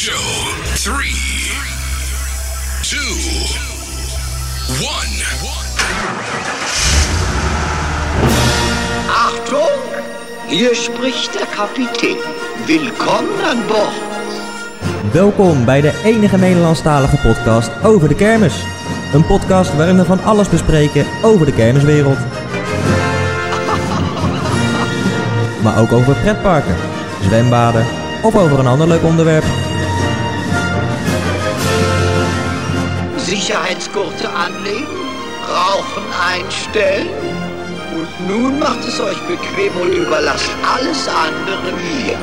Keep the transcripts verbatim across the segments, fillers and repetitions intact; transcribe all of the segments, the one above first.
Show three, two, one. Achtung, hier spricht der Kapitän. Willkommen an Bord. Welkom bij de enige Nederlandstalige podcast over de kermis. Een podcast waarin we van alles bespreken over de kermiswereld. Maar ook over pretparken, zwembaden of over een ander leuk onderwerp. Sicherheitsgurte anlegen, Rauchen einstellen. Und nun macht es euch bequem und überlasst alles andere mir.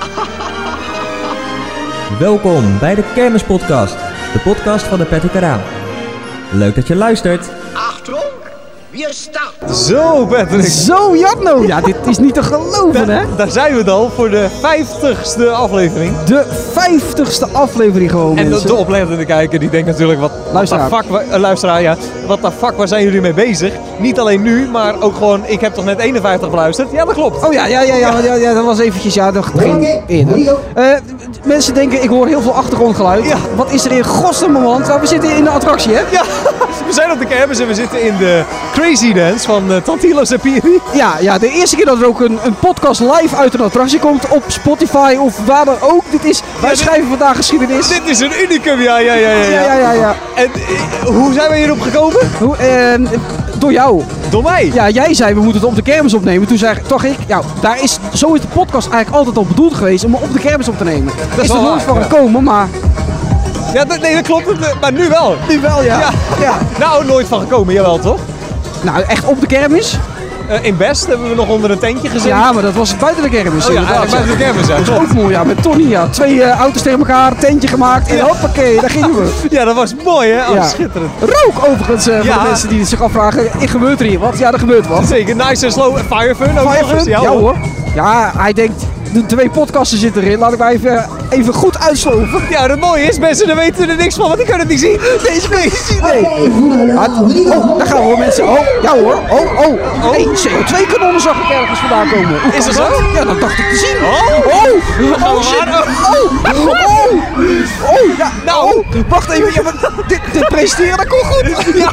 Welkom bij de Kermispodcast, de podcast van de Pet Kanaal. Leuk dat je luistert. Achtung, wir starten. Zo, Patrick. Zo, Jarno. Ja, dit is niet te geloven, hè? Daar zijn we dan voor de vijftigste aflevering. De vijftigste aflevering gewoon, En de, mensen. de oplettende kijker die denkt natuurlijk, wat, Luisteraar. wat de fuck, uh, luisteraar, ja. Wat de fuck, waar zijn jullie mee bezig? Niet alleen nu, maar ook gewoon, ik heb toch net eenenvijftig beluisterd? Ja, dat klopt. Oh ja, ja, ja, ja, ja, ja, dat was eventjes, ja, dat ging eerder. Uh, mensen denken, ik hoor heel veel achtergrondgeluid. Ja. Wat is er in godsnaam aan? Nou, we zitten in de attractie, hè? Ja, we zijn op de kermis en we zitten in de Crazy Dance van uh, Tantilo Sapiri. Ja, ja, de eerste keer dat er ook een, een podcast live uit een attractie komt op Spotify of waar dan ook. Dit is, wij dit- schrijven vandaag geschiedenis. Dit is een unicum, ja, ja, ja, ja. Ja, ja, ja, ja. En uh, hoe zijn we hierop gekomen? Hoe, eh, door jou. Door mij. Ja, jij zei we moeten het op de kermis opnemen. Toen zei toch ik, ja, daar is, zo is de podcast eigenlijk altijd al bedoeld geweest om op de kermis op te nemen. Dat is is er wel nooit waar, van ja. gekomen, maar Ja, dat, nee, dat klopt, uh, maar nu wel. nu wel, ja. Ja. ja. Nou, nooit van gekomen, jawel toch? Nou, echt op de kermis? Uh, in Best hebben we nog onder een tentje gezeten. Ja, maar dat was buiten de kermis. Oh ja, inderdaad, eigenlijk buiten de kermis, ja. Dat is ook mooi, ja. Met Tony, ja. Twee uh, auto's tegen elkaar, tentje gemaakt en Ja. hoppakee, daar gingen we. Ja, dat was mooi, hè? Oh, Ja. schitterend. Rook overigens, uh, voor Ja. de mensen die zich afvragen, ik gebeurt er hier wat? Ja, er gebeurt wat. Zeker, nice en slow. Fire fun ook nog eens. Fire ja hoor. Ja, hij denkt, de twee podcasten zitten erin, laat ik maar even, even goed uitsloven. Ja, het mooie is, mensen daar weten er niks van, want die kunnen het niet zien. Deze kun je niet zien, nee. Ah, oh, daar gaan we hoor mensen. Oh, ja hoor. Oh, oh. Hey, C O twee kanonnen zag ik ergens vandaan komen. Hoe Is kan dat zo? Ja, dat dacht ik te zien. Oh. Oh, we oh shit. maar. Oh, oh, oh, ja, nou. Oh, wacht even. Ja, maar dit, dit presenteren, dat komt goed. Ja.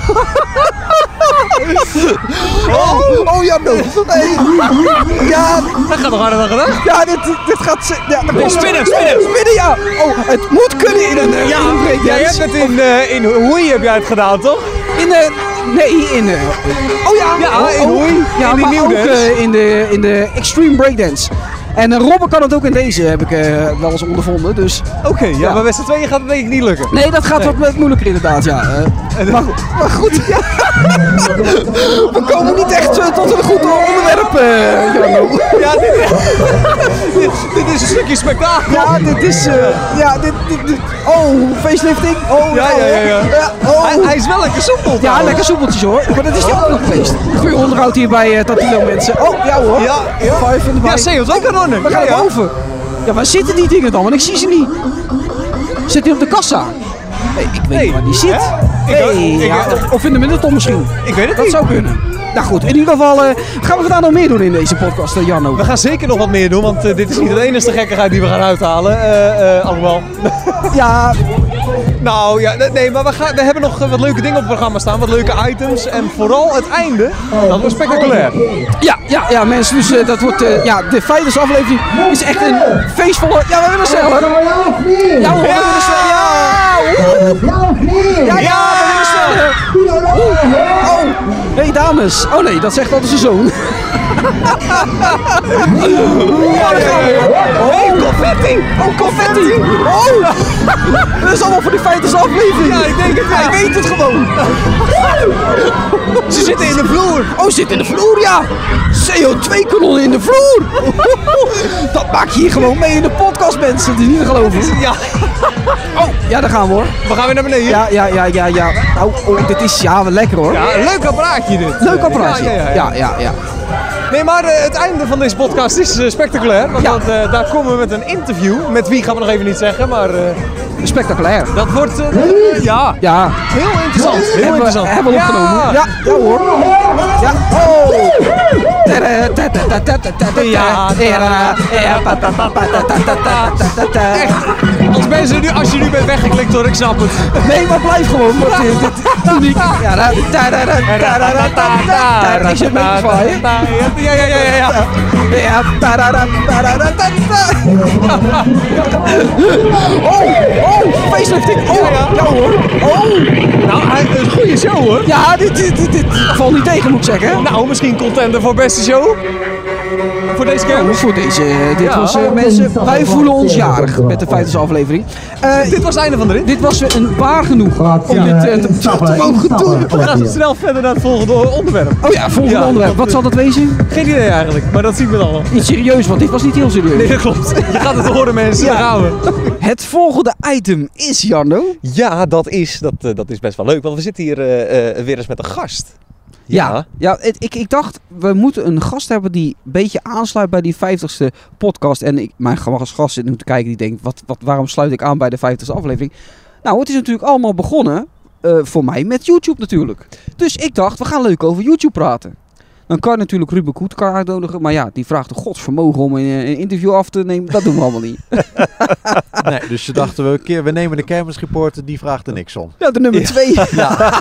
Oh, oh ja, no. Nee. Ja, Dat gaat nog harder dan gedacht. ja, dit, dit gaat... ze- Ja, dat komt- spinnen, spinnen. Spinnen, ja. Oh, het moet kunnen in een... eh, Ja, in een breakdance. jij hebt het in, uh, in Hoei heb jij het gedaan, toch? In de... Nee, in de... Oh ja, Ja, oh, in oh. Hoei, Ja, in die maar ook nieuwdance. eh, in, de, in de Extreme Breakdance. En uh, Robben kan het ook in deze, heb ik eh, wel eens ondervonden. Dus Oké, okay, ja, Ja. maar met z'n tweeën gaat het denk ik niet lukken. nee, dat gaat wat wat moeilijker inderdaad, ja. Eh, maar, maar goed, ja. We komen niet echt eh, tot een goed onderwerp, eh Jarno. Ja, dit, dit, dit is een stukje spektakel. Ja, dit is... eh, ja, dit, dit, dit- Oh, facelifting. Oh, Ja, ja, ja, ja. oh. Hij, hij is wel lekker soepel. Ja, trouwens. lekker soepeltjes hoor. Maar dat is die ook nog geweest. Goeie onderhoud hier bij uh, Tantilo mensen. Oh, ja hoor. Ja, ja. Vijf in de Ja, bij. C O twee kanonnen. We gaan Ja, naar ja. boven. Ja, waar zitten die dingen dan? Want ik zie ze niet. Zit hij op de kassa? Nee, ik weet Nee. niet waar die zit. Hè? Ik ook- Nee, ik ja, ook- of, of in de middelton misschien. Ik weet het Dat niet. zou kunnen. Nou goed, in ieder geval uh, gaan we vandaag nog meer doen in deze podcast, uh, Jarno. We gaan zeker nog wat meer doen, want uh, dit is niet het enige gekkigheid die we gaan uithalen. Uh, uh, allemaal. Ja, Nou ja, nee, nee, maar we, gaan, we hebben nog uh, wat leuke dingen op het programma staan, wat leuke items. En vooral het einde, dat wordt spectaculair. ja, ja, ja mensen, dus uh, dat wordt, uh, ja, de vijfde aflevering is echt een feestvolle, ja, we willen sneller. Ja hoor, we willen sneller, ja. Oeh. Ja, ja, we willen sneller. Oeh. Oh, hey dames. Oh nee, dat zegt altijd zijn zoon. Ja, daar gaan we. Oh, confetti. Oh, confetti. Oh, dat is allemaal voor die vijftigste aflevering. Ja, ik denk het, ja. Hij weet het gewoon. Ze zitten in de vloer. Oh, zit in de vloer, ja. C O twee kanon in de vloer. Dat maak je hier gewoon mee in de podcast, mensen. Dat is niet te geloven. Ja, Oh, ja, daar gaan we hoor. we gaan weer naar beneden. Ja, ja, ja, ja, ja. Oh, oh dit is, ja, wel lekker hoor. Ja, een leuk apparaatje dit. Leuk apparaatje. Ja, ja, ja. ja, ja, ja. Nee, maar uh, het einde van deze podcast is uh, spectaculair. Want Ja. dat, uh, daar komen we met een interview. Met wie gaan we nog even niet zeggen, maar uh, Spectaculair. dat wordt uh, ja, Ja. heel interessant. Heel Hebben we, interessant. hebben we opgenomen. Ja, ja, ja hoor. Ja. Oh. Ja. Echt. Als mensen Mensen, nu, als je nu bent weggeklikt hoor, ik snap het. Nee, maar blijf gewoon. Want dit, dit uniek. Ja, da, da, da, da, da, da, da, da, da. Ik zit mee te zwaaien. Ja, ja, ja, ja, ja. Ja, da, da, da, da, da, da, da. Oh, oh, facelifting. Oh, Ja, ja. ja hoor. Oh. Nou, hij- een goede show hoor. Ja, dit, dit, dit, dit valt niet tegen, moet ik zeggen. Nou, misschien contender voor beste show. Voor deze Nou, kermis. voor deze, uh, dit Ja. was, uh, mensen, wij voelen ons jarig met de vijftigste aflevering. Uh, Dit was het einde van de rit. dit was een waar genoeg om dit uh, te, te, te mogen doen. We gaan snel verder naar het volgende onderwerp. Oh ja, volgende Ja. onderwerp. Wat zal dat wezen? Geen idee eigenlijk, maar dat zien we dan wel. Iets serieus, want dit was niet heel serieus. Nee, dat klopt. Je gaat het horen mensen, daar gaan we. Het volgende item is, Jarno. Ja, dat is, dat, uh, dat is best wel leuk, want we zitten hier uh, uh, weer eens met een gast. Ja, ja het, ik, ik dacht, we moeten een gast hebben die een beetje aansluit bij die vijftigste podcast. En ik, mijn gast zit nu te kijken, die denkt, wat, wat, waarom sluit ik aan bij de vijftigste aflevering? Nou, het is natuurlijk allemaal begonnen, uh, voor mij, met YouTube natuurlijk. Dus ik dacht, we gaan leuk over YouTube praten. Dan kan je natuurlijk Ruben Koetkar uitnodigen, maar ja, die vraagt een godsvermogen om een, een interview af te nemen. Dat doen we allemaal niet. Nee, dus je dachten we een keer, we nemen de kermisreporter, die vraagt er niks om. Ja, de nummer twee. Ja.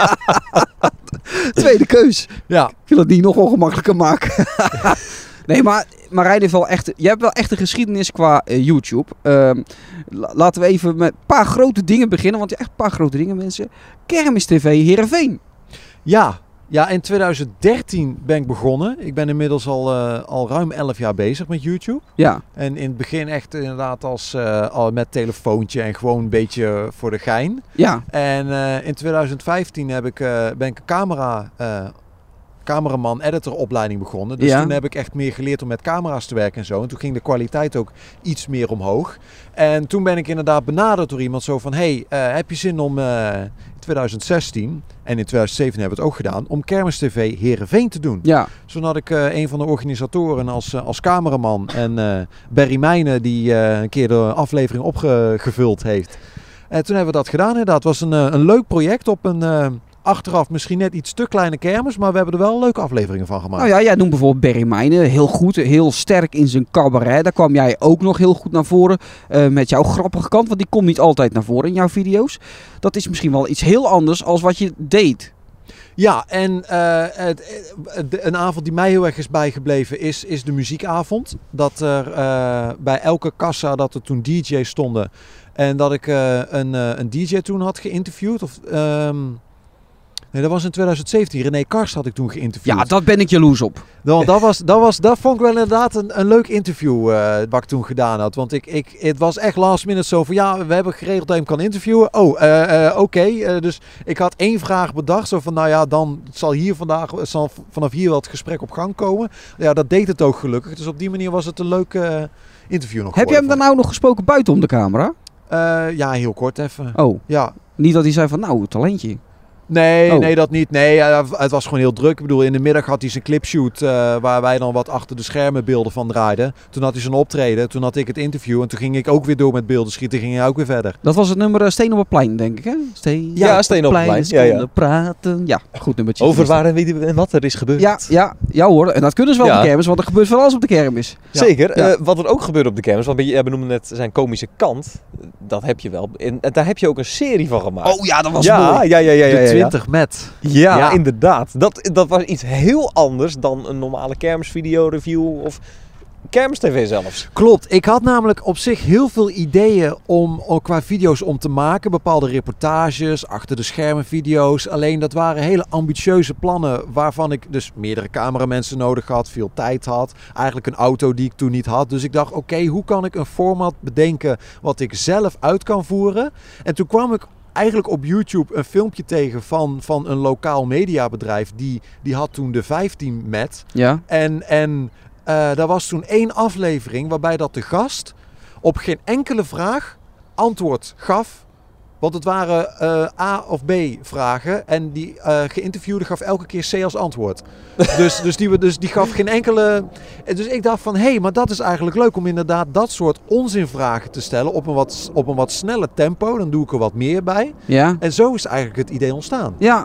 Tweede keus. Ja. Ik wil het niet nog ongemakkelijker maken. Nee, maar Marijn heeft wel echt... Je hebt wel echt een geschiedenis qua uh, YouTube. Um, la- laten we even met een paar grote dingen beginnen. Want echt een paar grote dingen, mensen. Kermis T V Heerenveen. Ja. Ja, in twintig dertien ben ik begonnen. Ik ben inmiddels al, uh, al ruim elf jaar bezig met YouTube. Ja. En in het begin echt inderdaad als, uh, al met telefoontje en gewoon een beetje voor de gein. Ja. En uh, in twintig vijftien heb ik, uh, ben ik een camera, uh, cameraman, editor opleiding begonnen. Dus Ja. toen heb ik echt meer geleerd om met camera's te werken en zo. En toen ging de kwaliteit ook iets meer omhoog. En toen ben ik inderdaad benaderd door iemand zo van... Hey, uh, heb je zin om uh, in twintig zestien en in twintig zeventien hebben we het ook gedaan... om Kermis T V Heerenveen te doen. Ja. Zo had ik uh, een van de organisatoren als, uh, als cameraman. En uh, Barry Mijnen die uh, een keer de aflevering opgevuld heeft. En toen hebben we dat gedaan inderdaad. Het was een, uh, een leuk project op een... Uh, achteraf misschien net iets te kleine kermis, maar we hebben er wel leuke afleveringen van gemaakt. Nou ja, jij noemt bijvoorbeeld Barry Mijnen. Heel goed, heel sterk in zijn cabaret. Daar kwam jij ook nog heel goed naar voren. Uh, met jouw grappige kant, want die komt niet altijd naar voren in jouw video's. Dat is misschien wel iets heel anders als wat je deed. Ja, en uh, het, het, een avond die mij heel erg is bijgebleven is, is de muziekavond. Dat er uh, bij elke kassa dat er toen D J's stonden. En dat ik uh, een, uh, een D J toen had geïnterviewd. Of... Um, Nee, dat was in twintig zeventien. René Karst had ik toen geïnterviewd. Ja, dat ben ik jaloers op. Dat, dat, was, dat, was, dat vond ik wel inderdaad een, een leuk interview uh, wat ik toen gedaan had. Want ik, ik, het was echt last minute zo van... Ja, we hebben geregeld dat je hem kan interviewen. Oh, uh, uh, oké. Okay. Uh, dus ik had één vraag bedacht. Zo van, nou ja, dan zal hier vandaag... zal vanaf hier wel het gesprek op gang komen. Ja, dat deed het ook gelukkig. Dus op die manier was het een leuk uh, interview nog. Heb je hem dan nou nog gesproken buiten om de camera? Uh, ja, heel kort even. Oh. Ja. Niet dat hij zei van, nou, talentje. Nee, oh. nee, dat niet. Nee, uh, het was gewoon heel druk. Ik bedoel, in de middag had hij zijn clipshoot uh, waar wij dan wat achter de schermen beelden van draaiden. Toen had hij zijn optreden, toen had ik het interview en toen ging ik ook weer door met beelden schieten. Ging hij ook weer verder. Dat was het nummer uh, Steen op het plein, denk ik, hè? Steen ja, Steen op het plein. Ja, ja. praten. Ja, goed nummertje. Over waar en wie en wat er is gebeurd. Ja, ja, ja hoor. En dat kunnen ze wel ja. op de kermis, want er gebeurt van alles op de kermis. Ja. Zeker. Ja. Uh, wat er ook gebeurt op de kermis, want jij benoemde net zijn komische kant. Dat heb je wel. En daar heb je ook een serie van gemaakt. Oh ja, dat was ja, mooi. Ja, ja, ja, ja, ja, de twintig met. Ja, ja, inderdaad. Dat, dat was iets heel anders dan een normale kermisvideo review of kermis T V zelfs. Klopt. Ik had namelijk op zich heel veel ideeën om, om qua video's om te maken. Bepaalde reportages, achter de schermen video's. Alleen dat waren hele ambitieuze plannen waarvan ik dus meerdere cameramensen nodig had, veel tijd had. Eigenlijk een auto die ik toen niet had. Dus ik dacht, oké, okay, hoe kan ik een format bedenken wat ik zelf uit kan voeren? En toen kwam ik eigenlijk op YouTube een filmpje tegen van, van een lokaal mediabedrijf. Die, die had toen de vijftien met. Ja. En, en uh, daar was toen één aflevering waarbij dat de gast op geen enkele vraag antwoord gaf. Want het waren uh, A of B vragen. En die uh, geïnterviewde gaf elke keer C als antwoord. dus, dus, die, dus die gaf geen enkele... Dus ik dacht van, hé, hey, maar dat is eigenlijk leuk om inderdaad dat soort onzinvragen te stellen op een wat, op een wat sneller tempo. Dan doe ik er wat meer bij. Ja. En zo is eigenlijk het idee ontstaan. Ja.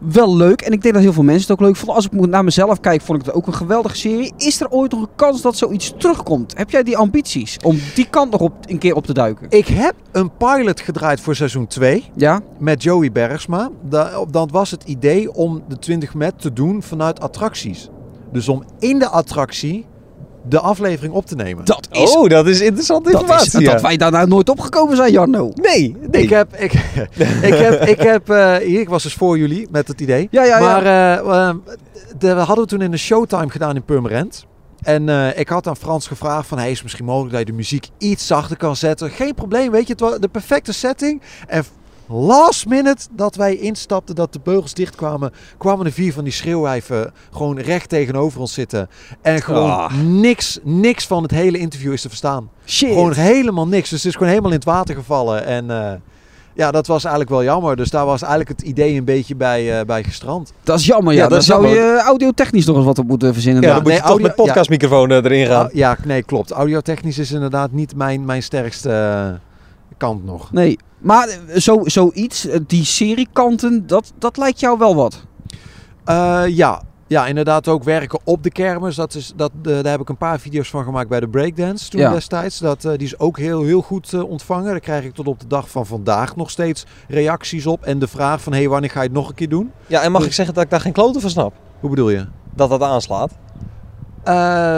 wel leuk. En ik denk dat heel veel mensen het ook leuk vonden. Als ik naar mezelf kijk, vond ik het ook een geweldige serie. Is er ooit nog een kans dat zoiets terugkomt? Heb jij die ambities om die kant nog op, een keer op te duiken? Ik heb een pilot gedraaid voor seizoen twee. Ja? Met Joey Bergsma. Da- Dan was het idee om de twintig met te doen vanuit attracties. Dus om in de attractie de aflevering op te nemen. Dat is... Oh, dat is interessante dat informatie. is ja. dat wij daar nou nooit opgekomen zijn, Jarno. Nee, nee. Ik heb, ik, ik heb, ik heb uh, hier, ik was dus voor jullie met het idee. Ja, ja, ja. Maar uh, uh, de, we hadden we toen in de Showtime gedaan in Purmerend. En uh, ik had aan Frans gevraagd van, hey, is het misschien mogelijk dat je de muziek iets zachter kan zetten? Geen probleem, weet je, het was de perfecte setting. En last minute dat wij instapten, dat de beugels dicht kwamen, kwamen er vier van die schreeuwwijven gewoon recht tegenover ons zitten. En gewoon Ah. niks, niks van het hele interview is te verstaan. Shit. Gewoon helemaal niks. Dus het is gewoon helemaal in het water gevallen. En uh, ja, dat was eigenlijk wel jammer. Dus daar was eigenlijk het idee een beetje bij, uh, bij gestrand. Dat is jammer, ja. Ja, Daar dat is zou jammer. je audiotechnisch nog eens wat op moeten verzinnen. Ja, daar. dan moet je nee, toch audio- met podcastmicrofoon eh, erin gaan. Ah, ja, nee, klopt. Audiotechnisch is inderdaad niet mijn, mijn sterkste uh, kant nog. Nee, maar eh, zo, zoiets, eh, die seriekanten, dat, dat lijkt jou wel wat. Uh, ja. ja, inderdaad ook werken op de kermis. Dat is, dat, uh, daar heb ik een paar video's van gemaakt bij de Breakdance toen Ja. destijds. Dat, uh, die is ook heel, heel goed uh, ontvangen. Daar krijg ik tot op de dag van vandaag nog steeds reacties op. En de vraag van, hé, hey, wanneer ga je het nog een keer doen? Ja, en mag ik zeggen dat ik daar geen kloten van snap? Hoe bedoel je? Dat dat aanslaat? Uh,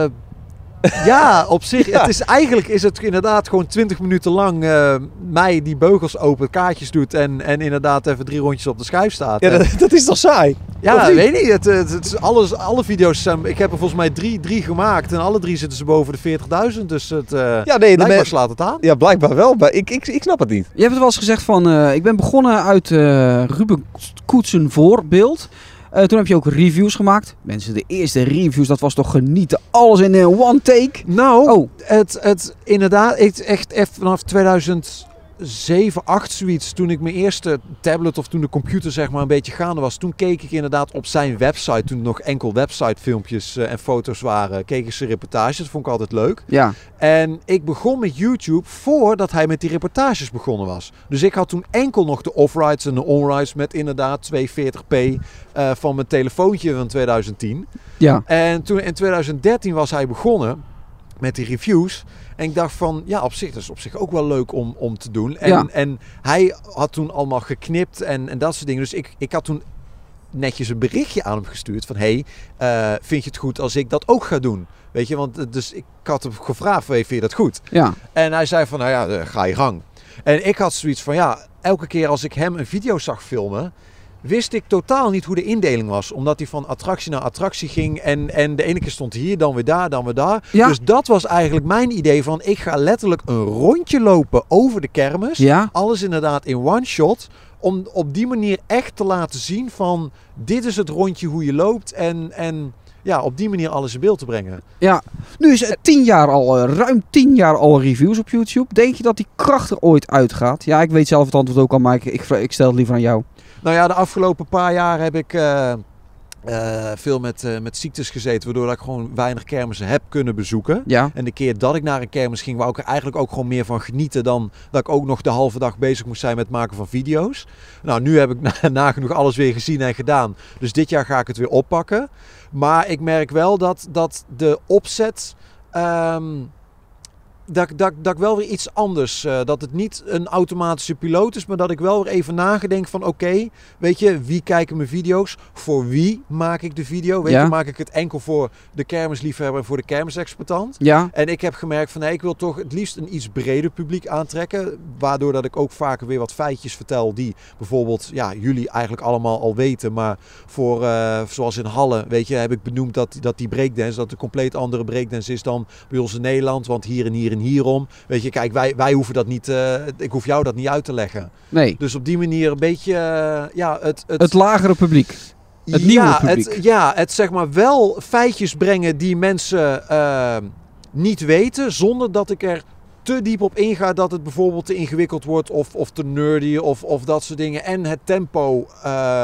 ja, op zich. Ja. Het is, eigenlijk is het inderdaad gewoon twintig minuten lang uh, mij die beugels open, kaartjes doet en, en inderdaad even drie rondjes op de schijf staat. Ja, En- dat, dat is toch saai? ja, Of niet? weet niet. Het, het, het is alles, alle video's zijn, ik heb er volgens mij drie, drie gemaakt en alle drie zitten ze boven de veertigduizend. Dus het, uh, Ja, nee, de blijkbaar men- slaat het aan. Ja, blijkbaar wel. Maar ik, ik, ik snap het niet. Je hebt het wel eens gezegd van, eh, ik ben begonnen uit eh, Ruben Koetsen voorbeeld. Uh, toen heb je ook reviews gemaakt. Mensen, de eerste reviews, dat was toch genieten. Alles in uh, one take. Nou, Oh. het, het inderdaad, ik, echt, echt vanaf tweeduizend zeven, acht zoiets, toen ik mijn eerste tablet of toen de computer zeg maar een beetje gaande was, toen keek ik inderdaad op zijn website, toen nog enkel websitefilmpjes uh, en foto's waren, keek ik zijn reportages, dat vond ik altijd leuk. Ja, En ik begon met YouTube voordat hij met die reportages begonnen was. Dus ik had toen enkel nog de off-rides en de on-rides met inderdaad tweehonderdveertig p uh, van mijn telefoontje van tweeduizend tien. ja. En toen in tweeduizend dertien was hij begonnen met die reviews. En ik dacht van, ja, op zich, dat is op zich ook wel leuk om, om te doen. En, Ja. en hij had toen allemaal geknipt en, en dat soort dingen. Dus ik, ik had toen netjes een berichtje aan hem gestuurd van, hey, uh, vind je het goed als ik dat ook ga doen? Weet je, want uh, dus ik had hem gevraagd, vind je dat goed? Ja, En hij zei van, nou ja, uh, ga je gang. En ik had zoiets van, ja, elke keer als ik hem een video zag filmen, wist ik totaal niet hoe de indeling was. Omdat hij van attractie naar attractie ging. En, en de ene keer stond hij hier, dan weer daar, dan weer daar. Ja. Dus dat was eigenlijk mijn idee van, ik ga letterlijk een rondje lopen over de kermis. ja. Alles inderdaad in one shot. Om op die manier echt te laten zien van, dit is het rondje hoe je loopt. En, en ja, op die manier alles in beeld te brengen. Ja, nu is het tien jaar al, uh, ruim tien jaar al reviews op YouTube. Denk je dat die kracht er ooit uitgaat? Ja, ik weet zelf het antwoord ook al, maar ik, ik, ik stel het liever aan jou. Nou ja, de afgelopen paar jaar heb ik uh, uh, veel met, uh, met ziektes gezeten. Waardoor ik gewoon weinig kermissen heb kunnen bezoeken. Ja, En de keer dat ik naar een kermis ging, wou ik er eigenlijk ook gewoon meer van genieten dan dat ik ook nog de halve dag bezig moest zijn met het maken van video's. Nou, nu heb ik na- nagenoeg alles weer gezien en gedaan. Dus dit jaar ga ik het weer oppakken. Maar ik merk wel dat, dat de opzet, um, dat, dat, dat ik wel weer iets anders, uh, dat het niet een automatische piloot is, maar dat ik wel weer even nagedenk van oké, okay, weet je, wie kijken mijn video's? Voor wie maak ik de video? Weet Ja. je, maak ik het enkel voor de kermisliefhebber en voor de kermisexploitant? ja, En ik heb gemerkt van nee, ik wil toch het liefst een iets breder publiek aantrekken. Waardoor dat ik ook vaker weer wat feitjes vertel die bijvoorbeeld ja, jullie eigenlijk allemaal al weten. Maar voor, uh, zoals in Halle, weet je, heb ik benoemd dat, dat die breakdance, dat een compleet andere breakdance is dan bij ons in Nederland. Want hier en hier en hierom. Weet je, kijk, wij, wij hoeven dat niet, uh, ik hoef jou dat niet uit te leggen. nee. Dus op die manier een beetje, uh, ja, het... het Het lagere publiek. Het nieuwe ja, publiek. Het, ja, het zeg maar wel feitjes brengen die mensen uh, niet weten, zonder dat ik er te diep op inga dat het bijvoorbeeld te ingewikkeld wordt of, of te nerdy of, of dat soort dingen. En het tempo uh,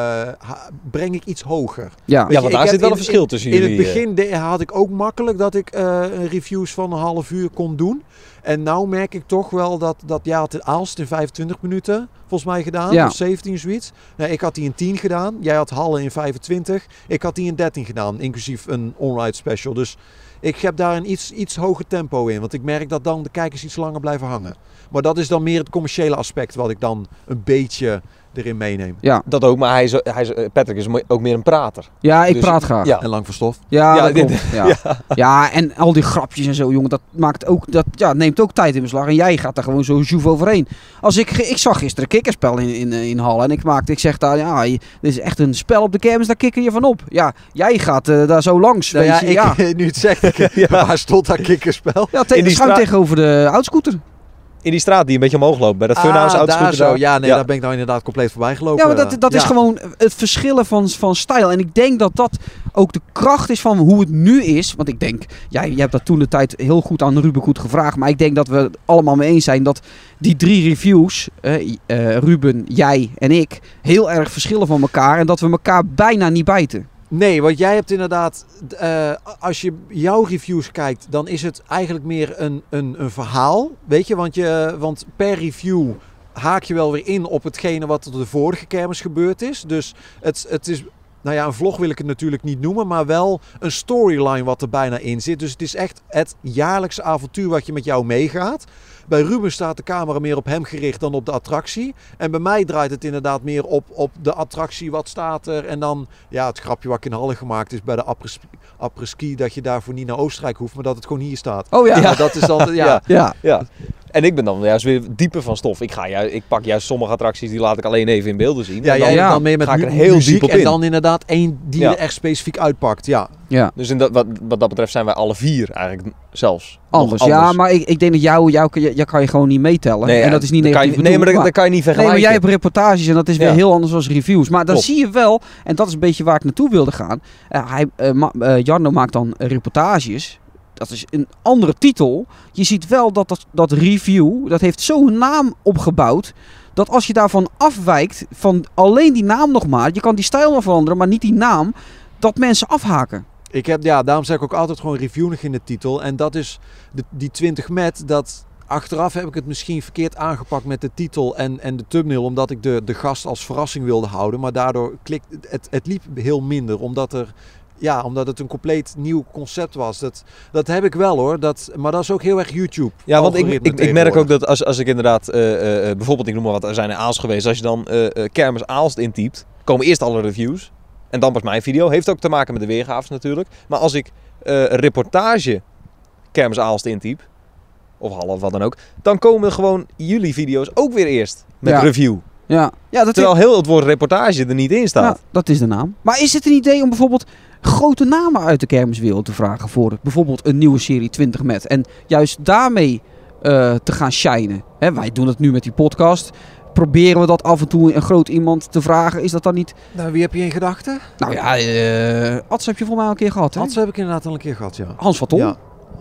ha, breng ik iets hoger. Ja, Ja, want daar zit wel in, een verschil in, tussen in jullie. In het begin de, had ik ook makkelijk dat ik uh, reviews van een half uur kon doen. En nou merk ik toch wel dat, dat ja, het Aalst in vijfentwintig minuten volgens mij gedaan. Ja. Of zeventien zoiets. Nou, ik had die in tien gedaan. Jij had Halle in vijfentwintig. Ik had die in dertien gedaan. Inclusief een on-ride special. Dus ik heb daar een iets, iets hoger tempo in. Want ik merk dat dan de kijkers iets langer blijven hangen. Maar dat is dan meer het commerciële aspect wat ik dan een beetje erin meeneem. ja. Dat ook, maar hij is, hij is, Patrick is mo- ook meer een prater. ja ik Dus- praat graag. Ja. En lang voor stof. Ja, Ja, dat dit- klopt. Ja. Ja. ja, en al die grapjes en zo, jongen, dat maakt ook, dat ja, neemt ook tijd in beslag. En jij gaat daar gewoon zo joef overheen. Als ik, ik zag gisteren een kikkerspel in, in, in Halle en ik maakte, ik zeg daar, ja, dit is echt een spel op de kermis, daar kikker je van op. Ja, jij gaat uh, daar zo langs. Nou weet ja, je, ik, ja. nu het zegt, ik, waar stond dat kikkerspel? Ja, te, in die schuin straat- tegenover de oudscooter. In die straat die een beetje omhoog loopt, bij dat Funhouse Ah, oudscooter daar zo. daar. Ja, nee, Ja. daar ben ik nou inderdaad compleet voorbij gelopen. Ja, maar dat, dat is Ja. gewoon het verschillen van, van stijl. En ik denk dat dat ook de kracht is van hoe het nu is. Want ik denk, jij, jij hebt dat toen de tijd heel goed aan Ruben goed gevraagd. Maar ik denk dat we het allemaal mee eens zijn dat die drie reviews, eh, uh, Ruben, jij en ik, heel erg verschillen van elkaar. En dat we elkaar bijna niet bijten. Nee, want jij hebt inderdaad, uh, als je jouw reviews kijkt, dan is het eigenlijk meer een, een, een verhaal. Weet je, want, je, want per review haak je wel weer in op hetgene wat er de vorige kermis gebeurd is. Dus het, het is, nou ja, een vlog wil ik het natuurlijk niet noemen, maar wel een storyline wat er bijna in zit. Dus het is echt het jaarlijkse avontuur wat je met jou meegaat. Bij Ruben staat de camera meer op hem gericht dan op de attractie. En bij mij draait het inderdaad meer op, op de attractie, wat staat er. En dan, ja, het grapje wat ik in Halle gemaakt is bij de après- après-ski, dat je daarvoor niet naar Oostenrijk hoeft, maar dat het gewoon hier staat. Oh ja. Ja, dat is dan, ja. Ja. Ja. Ja. En ik ben dan juist weer dieper van stof. Ik, ga juist, ik pak juist sommige attracties, die laat ik alleen even in beelden zien. Ja, En jij dan, ja. hebt dan meer met ga ik er mu- heel muziek diep op en in. dan inderdaad één die Ja. er echt specifiek uitpakt. Ja. Ja. Dus in dat, wat, wat dat betreft zijn wij alle vier eigenlijk zelfs Anders. nog Ja, maar ik, ik denk dat jou, jou, jou, jou kan je gewoon niet meetellen. Nee, en ja, dat is niet dat kan negatief je, Nee, maar dat, bedoeld, dat kan je niet Nee, vergelijken. maar jij hebt reportages en dat is weer Ja. heel anders dan reviews. Maar dan Klopt. zie je wel, en dat is een beetje waar ik naartoe wilde gaan. Uh, hij, uh, ma- uh, Jarno maakt dan uh, reportages. Dat is een andere titel. Je ziet wel dat dat, dat review, dat heeft zo'n naam opgebouwd, dat als je daarvan afwijkt, van alleen die naam nog maar, je kan die stijl nog veranderen, maar niet die naam, dat mensen afhaken. Ik heb, ja, daarom zeg ik ook altijd gewoon review nog in de titel. En dat is de, die twintig met, dat achteraf heb ik het misschien verkeerd aangepakt met de titel en, en de thumbnail, omdat ik de, de gast als verrassing wilde houden. Maar daardoor klikt het, het liep heel minder, omdat er... Ja, omdat het een compleet nieuw concept was. Dat, dat heb ik wel hoor. Dat, maar dat is ook heel erg YouTube. Ja, want ik, algoritme ik, ik merk ook tegenwoordig. dat als, als ik inderdaad, uh, uh, bijvoorbeeld ik noem maar wat, er zijn in Aalst geweest. Als je dan uh, uh, Kermis Aalst intypt, komen eerst alle reviews. En dan pas mijn video. Heeft ook te maken met de weergaves natuurlijk. Maar als ik uh, een reportage Kermis Aalst intyp, of Halle of wat dan ook, dan komen gewoon jullie video's ook weer eerst met Ja. review. Ja, ja dat, Terwijl heel het woord reportage er niet in staat. ja, dat is de naam. Maar is het een idee om bijvoorbeeld grote namen uit de kermiswereld te vragen voor bijvoorbeeld een nieuwe serie twintig met en juist daarmee uh, te gaan shinen? Hè, wij doen het nu met die podcast. Proberen we dat af en toe een groot iemand te vragen? Is dat dan niet... Nou, wie heb je in gedachten? Nou ja, uh, Ats heb je volgens mij al een keer gehad, hè? Hans heb ik inderdaad al een keer gehad, ja. Hans van Ton. Ja.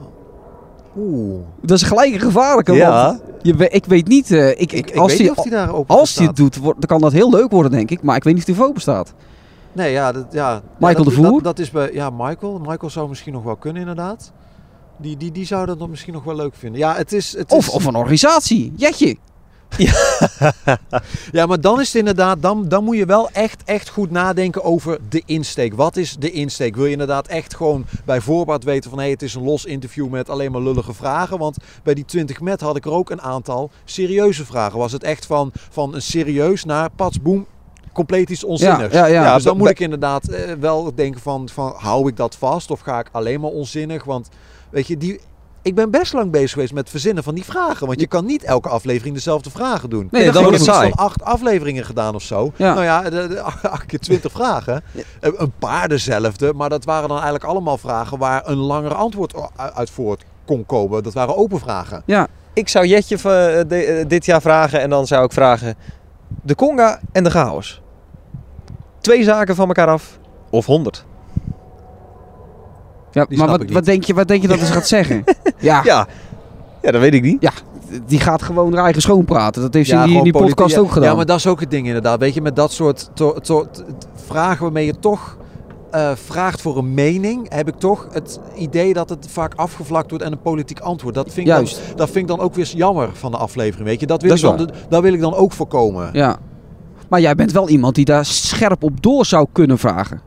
Oeh. Dat is gelijk een gevaarlijke. Ja. Want je, we- ik weet niet... Uh, ik, Ik, ik, ik als weet die, niet of hij daar open als hij staat. het doet, wordt, dan kan dat heel leuk worden, denk ik. Maar ik weet niet of hij open staat. Nee, ja, dat, ja. Michael ja, dat, de Voer? Dat, dat is bij, ja, Michael. Michael zou misschien nog wel kunnen, inderdaad. Die, die, die zou dat dan misschien nog wel leuk vinden. Ja, het is... Het Of, is of een organisatie. Jetje. Ja, maar dan is het inderdaad, dan, dan moet je wel echt, echt goed nadenken over de insteek. Wat is de insteek? Wil je inderdaad echt gewoon bij voorbaat weten van hé, hey, het is een los interview met alleen maar lullige vragen? Want bij die twintig met had ik er ook een aantal serieuze vragen. Was het echt van, van een serieus naar pats, boem, compleet iets onzinnigs. Ja, ja, ja. Dus dan be- moet be- ik inderdaad eh, wel denken van, van hou ik dat vast of ga ik alleen maar onzinnig? Want weet je, die... Ik ben best lang bezig geweest met het verzinnen van die vragen. Want je kan niet elke aflevering dezelfde vragen doen. Nee, dat dan ik wordt heb het iets saai. van acht afleveringen gedaan of zo. Ja. Nou ja, de, de, acht keer twintig vragen. Een een paar dezelfde. Maar dat waren dan eigenlijk allemaal vragen waar een langer antwoord o- uit voort kon komen. Dat waren open vragen. Ja. Ik zou Jetje van, eh, de- eh, dit jaar vragen en dan zou ik vragen de conga en de chaos. Twee zaken van elkaar af of honderd. Ja, Die maar snap wat, ik wat, denk je, wat denk je dat ze gaat zeggen? Ja, Ja. ja, dat weet ik niet. ja, die gaat gewoon haar eigen schoon praten. Dat heeft Ja, ze in die, gewoon die politiek, podcast ja. ook gedaan. Ja, maar dat is ook het ding inderdaad. Weet je, met dat soort to, to, to- vragen waarmee je toch uh, vraagt voor een mening, heb ik toch het idee dat het vaak afgevlakt wordt en een politiek antwoord. Dat vind ik, dan, Juist. dat vind ik dan ook weer jammer van de aflevering. Weet je, dat wil, Dat ik, is dan, dat wil ik dan ook voorkomen. Ja. Maar jij bent wel iemand die daar scherp op door zou kunnen vragen.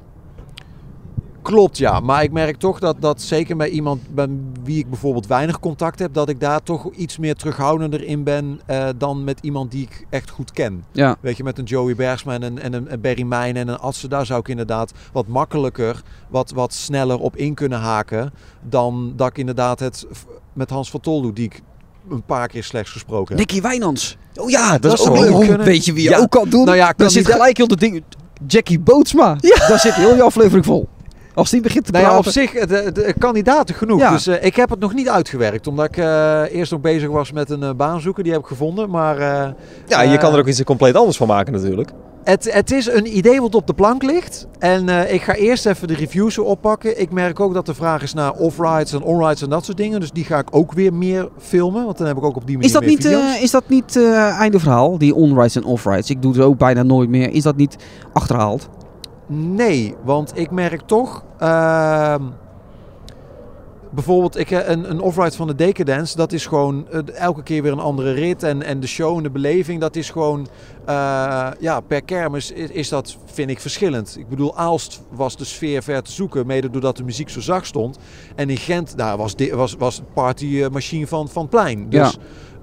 Klopt, ja. Maar ik merk toch dat, dat zeker bij iemand bij wie ik bijvoorbeeld weinig contact heb, dat ik daar toch iets meer terughoudender in ben uh, dan met iemand die ik echt goed ken. Ja. Weet je, met een Joey Bergsma en een, en een Barry Mijn en een Atse, daar zou ik inderdaad wat makkelijker, wat, wat sneller op in kunnen haken dan dat ik inderdaad het met Hans van Tol doe, die ik een paar keer slechts gesproken heb. Nicky Wijnands. Oh ja, dat, Dat is zou ook leuk leuk. kunnen. Weet je wie je Ja. ook kan doen? Nou ja, Daar kan zit niet- gelijk heel de ding. Jackie Bootsma. Ja. Daar zit heel je aflevering vol. Als die begint te Nou ja, praten. op zich, de, de kandidaten genoeg. Ja. Dus uh, ik heb het nog niet uitgewerkt. Omdat ik uh, eerst nog bezig was met een uh, baan zoeken. Die heb ik gevonden. Maar uh, Ja, je uh, kan er ook iets compleet anders van maken natuurlijk. Het, het is een idee wat op de plank ligt. En uh, ik ga eerst even de reviews oppakken. Ik merk ook dat er vraag is naar off-rides en on-rides en dat soort dingen. Dus die ga ik ook weer meer filmen. Want dan heb ik ook op die manier Is dat meer niet, video's. uh, is dat niet uh, einde verhaal? Die on-rides en off-rides. Ik doe het ook bijna nooit meer. Is dat niet achterhaald? Nee, want ik merk toch... Uh, bijvoorbeeld ik, een, een off-ride van de Decadence, dat is gewoon uh, elke keer weer een andere rit. En, en de show en de beleving, dat is gewoon... Uh, ja, per kermis is, is dat, vind ik, verschillend. Ik bedoel, Aalst was de sfeer ver te zoeken, mede doordat de muziek zo zacht stond. En in Gent nou, was, di- was, was het partymachine van, van Plein. Dus...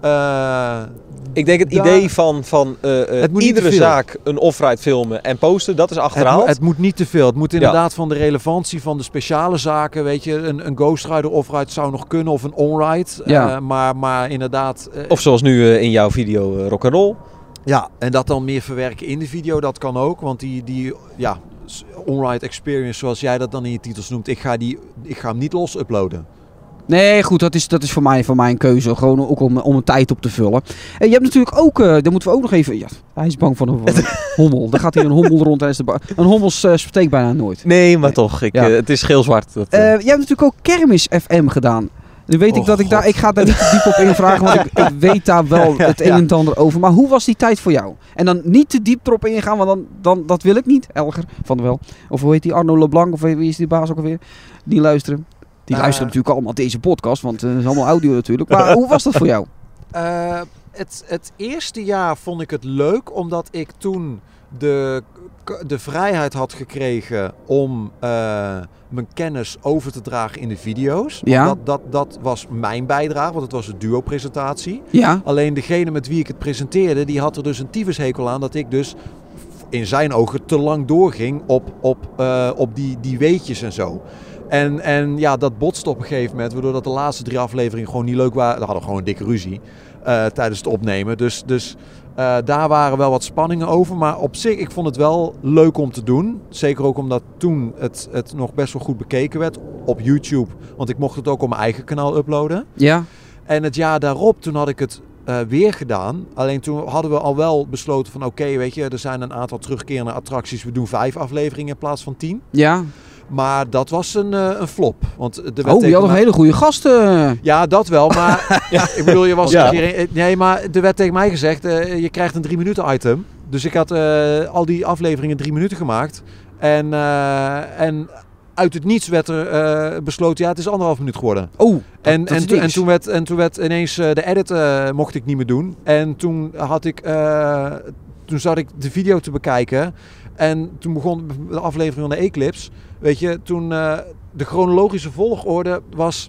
Ja. Uh, Ik denk het daar- idee van, van uh, uh, Het moet niet iedere te veel. zaak een off-ride filmen en posten, dat is Het, achterhaald. moet- het moet niet te veel. Het moet inderdaad van de relevantie van de speciale zaken. Weet je, een, een Ghost Rider off-ride zou nog kunnen of een on-ride. Ja. Uh, maar, maar inderdaad... uh, Of zoals nu uh, in jouw video uh, rock'n'roll. ja, en dat dan meer verwerken in de video, dat kan ook. Want die, die ja, on-ride experience, zoals jij dat dan in je titels noemt, ik ga, die, ik ga hem niet los uploaden. Nee, goed, dat is, dat is voor, mij, voor mij een keuze. Gewoon ook om, om een tijd op te vullen. En je hebt natuurlijk ook, uh, daar moeten we ook nog even... Ja, hij is bang voor een, voor een hommel. Er gaat hier een hommel rond tijdens de bar. Een hommels uh, steekt bijna nooit. Nee, maar toch. Ik, Ja. uh, het is geel-zwart. Dat, Uh, uh, jij hebt natuurlijk ook Kermis F M gedaan. Nu weet ik Oh, dat ik daar... God. Ik ga daar niet te diep op invragen, want ik, ik weet daar wel Ja, het een ja. en ander over. Maar hoe was die tijd voor jou? En dan niet te diep erop ingaan, want dan, dan, dat wil ik niet. Elger van der Wel. Of hoe heet die? Arno Leblanc, of wie is die baas ook alweer? Die luisteren. Die Uh, luisteren natuurlijk allemaal deze podcast, want het is allemaal audio natuurlijk. Maar hoe was dat voor jou? Uh, het, het eerste jaar vond ik het leuk, omdat ik toen de, de vrijheid had gekregen om uh, mijn kennis over te dragen in de video's. Want Ja. Dat, dat, dat was mijn bijdrage, want het was een duo-presentatie. Ja, Alleen degene met wie ik het presenteerde, die had er dus een tyfushekel aan dat ik dus in zijn ogen te lang doorging op, op, uh, op die, die weetjes en zo. En, en ja, dat botste op een gegeven moment, waardoor dat de laatste drie afleveringen gewoon niet leuk waren. Daar hadden we gewoon een dikke ruzie uh, tijdens het opnemen. Dus, dus uh, daar waren wel wat spanningen over. Maar op zich, ik vond het wel leuk om te doen. Zeker ook omdat toen het, het nog best wel goed bekeken werd op YouTube. Want ik mocht het ook op mijn eigen kanaal uploaden. ja. En het jaar daarop, toen had ik het uh, weer gedaan. Alleen toen hadden we al wel besloten van oké, okay, weet je, er zijn een aantal terugkerende attracties. We doen vijf afleveringen in plaats van tien. Ja. Maar dat was een, uh, een flop. Want er werd Oh, je tegen had nog mij- hele goede gasten. Ja, dat wel. Maar ik bedoel, je was Ja. een keer... Nee, maar er werd tegen mij gezegd, uh, je krijgt een drie minuten item. Dus ik had uh, al die afleveringen drie minuten gemaakt. En, uh, en uit het niets werd er uh, besloten, ja, het is anderhalf minuut geworden. Oh, dat, En, dat is en, toen, en, niks. toen werd, en toen werd ineens uh, de edit uh, mocht ik niet meer doen. En toen had ik, uh, toen zat ik de video te bekijken. En toen begon de aflevering van de Eclipse. Weet je, toen uh, de chronologische volgorde was...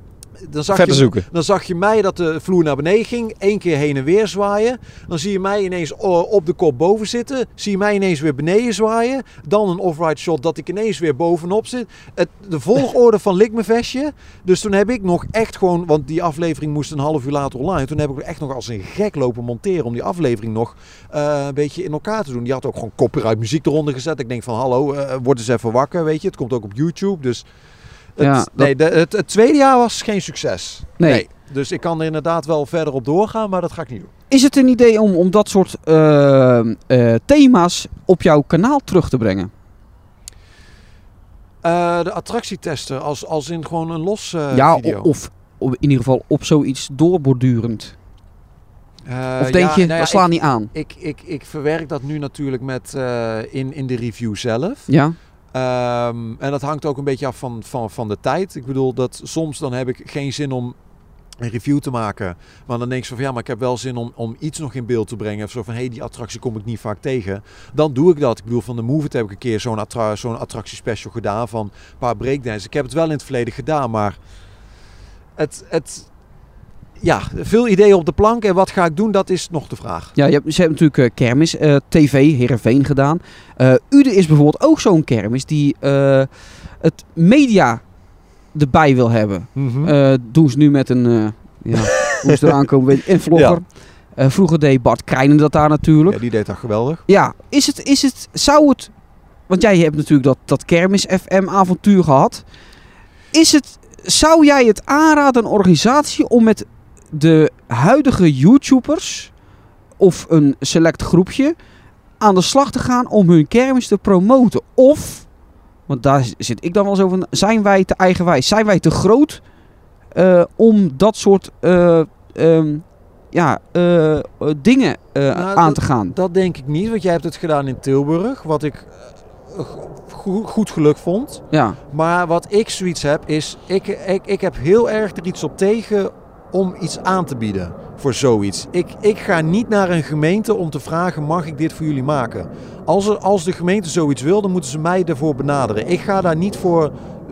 Dan zag, Verder je, zoeken. dan zag je mij dat de vloer naar beneden ging. Eén keer heen en weer zwaaien. Dan zie je mij ineens uh, op de kop boven zitten. Zie je mij ineens weer beneden zwaaien. Dan een off-ride shot dat ik ineens weer bovenop zit. Het, de volgorde van lik mijn vestje. Dus toen heb ik nog echt gewoon... Want die aflevering moest een half uur later online. Toen heb ik echt nog als een gek lopen monteren. Om die aflevering nog uh, een beetje in elkaar te doen. Die had ook gewoon copyright muziek eronder gezet. Ik denk van hallo, uh, word eens even wakker. Weet je, het komt ook op YouTube. Dus... Het, Ja, dat- nee, de, het, het tweede jaar was geen succes. Nee. Dus ik kan er inderdaad wel verder op doorgaan, maar dat ga ik niet doen. Is het een idee om, om dat soort uh, uh, thema's op jouw kanaal terug te brengen? Uh, de attractietesten, als, als in gewoon een los uh, ja, video. of, of in ieder geval op zoiets doorbordurend. Uh, Of denk ja, je, nou ja, we slaan ik, niet aan? Ik, ik, ik verwerk dat nu natuurlijk met, uh, in, in de review zelf. Ja. Um, en dat hangt ook een beetje af van, van, van de tijd. Ik bedoel, dat soms dan heb ik geen zin om een review te maken. Maar dan denk ik zo van, ja, maar ik heb wel zin om, om iets nog in beeld te brengen. Of zo van, hé, hey, die attractie kom ik niet vaak tegen. Dan doe ik dat. Ik bedoel, van de Move It heb ik een keer zo'n, attra- zo'n attractiespecial gedaan van een paar breakdowns. Ik heb het wel in het verleden gedaan, maar het... het ja, veel ideeën op de plank. En wat ga ik doen, dat is nog de vraag. Ja, je hebt, ze hebben natuurlijk uh, kermis, uh, T V, Heerenveen gedaan. Uh, Ude is bijvoorbeeld ook zo'n kermis die uh, het media erbij wil hebben. Mm-hmm. Uh, doen ze nu met een, uh, ja, hoe ze eraan komen, weet ik, een vlogger. Ja. Uh, vroeger deed Bart Krijnen dat daar natuurlijk. Ja, die deed dat geweldig. Ja, is het, is het, zou het, want jij hebt natuurlijk dat, dat kermis F M avontuur gehad. Is het, zou jij het aanraden, een organisatie, om met de huidige YouTubers of een select groepje aan de slag te gaan om hun kermis te promoten? Of, want daar zit ik dan wel zo van, zijn wij te eigenwijs? Zijn wij te groot uh, om dat soort uh, um, ja, uh, uh, dingen uh, nou, aan dat, te gaan? Dat denk ik niet, want jij hebt het gedaan in Tilburg, wat ik uh, go- goed geluk vond. Ja. Maar wat ik zoiets heb, is ik, ik, ik heb heel erg er iets op tegen om iets aan te bieden voor zoiets. Ik, ik ga niet naar een gemeente om te vragen, mag ik dit voor jullie maken? Als, er, als de gemeente zoiets wil, dan moeten ze mij daarvoor benaderen. Ik ga daar niet voor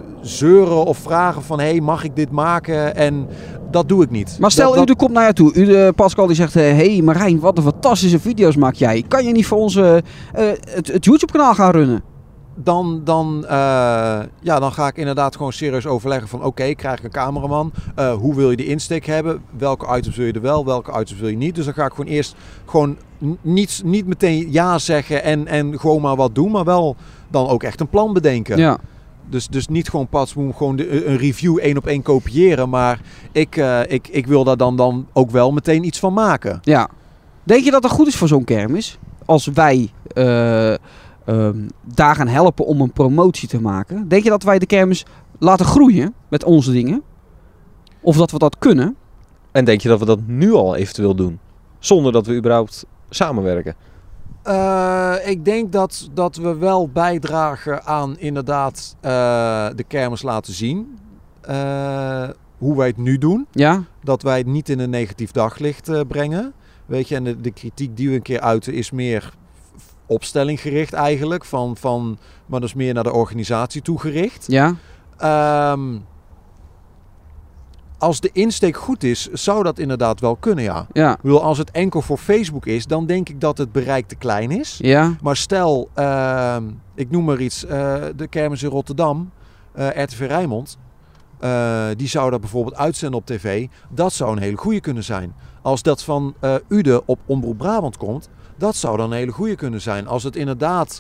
zeuren of vragen van, hé, hey, mag ik dit maken? En dat doe ik niet. Maar stel, dat, dat... Ude komt naar jou toe. Ude, Pascal die zegt, hé hey Marijn, wat een fantastische video's maak jij. Kan je niet voor ons uh, uh, het, het YouTube-kanaal gaan runnen? Dan, dan, uh, ja, dan ga ik inderdaad gewoon serieus overleggen van oké, okay, krijg ik een cameraman? Uh, hoe wil je de insteek hebben? Welke items wil je er wel? Welke items wil je niet? Dus dan ga ik gewoon eerst gewoon niet, niet meteen ja zeggen en, en gewoon maar wat doen. Maar wel dan ook echt een plan bedenken. Ja. Dus, dus niet gewoon patsmoem, gewoon de, een review één op één kopiëren. Maar ik, uh, ik, ik wil daar dan, dan ook wel meteen iets van maken. Ja. Denk je dat dat goed is voor zo'n kermis? Als wij... Uh... Um, daar gaan helpen om een promotie te maken. Denk je dat wij de kermis laten groeien met onze dingen? Of dat we dat kunnen? En denk je dat we dat nu al eventueel doen? Zonder dat we überhaupt samenwerken? Uh, ik denk dat, dat we wel bijdragen aan inderdaad uh, de kermis laten zien. Uh, hoe wij het nu doen. Ja? Dat wij het niet in een negatief daglicht uh, brengen. Weet je, en de, de kritiek die we een keer uiten is meer opstelling gericht eigenlijk. Van, van, maar dat is meer naar de organisatie toegericht. Ja. Um, als de insteek goed is, zou dat inderdaad wel kunnen, ja. Ja. Ik bedoel, als het enkel voor Facebook is, dan denk ik dat het bereik te klein is. Ja. Maar stel, uh, ik noem maar iets, uh, de kermis in Rotterdam, uh, R T V Rijnmond, uh, die zou dat bijvoorbeeld uitzenden op tv. Dat zou een hele goede kunnen zijn. Als dat van uh, Ude op Omroep Brabant komt, dat zou dan een hele goede kunnen zijn. Als het inderdaad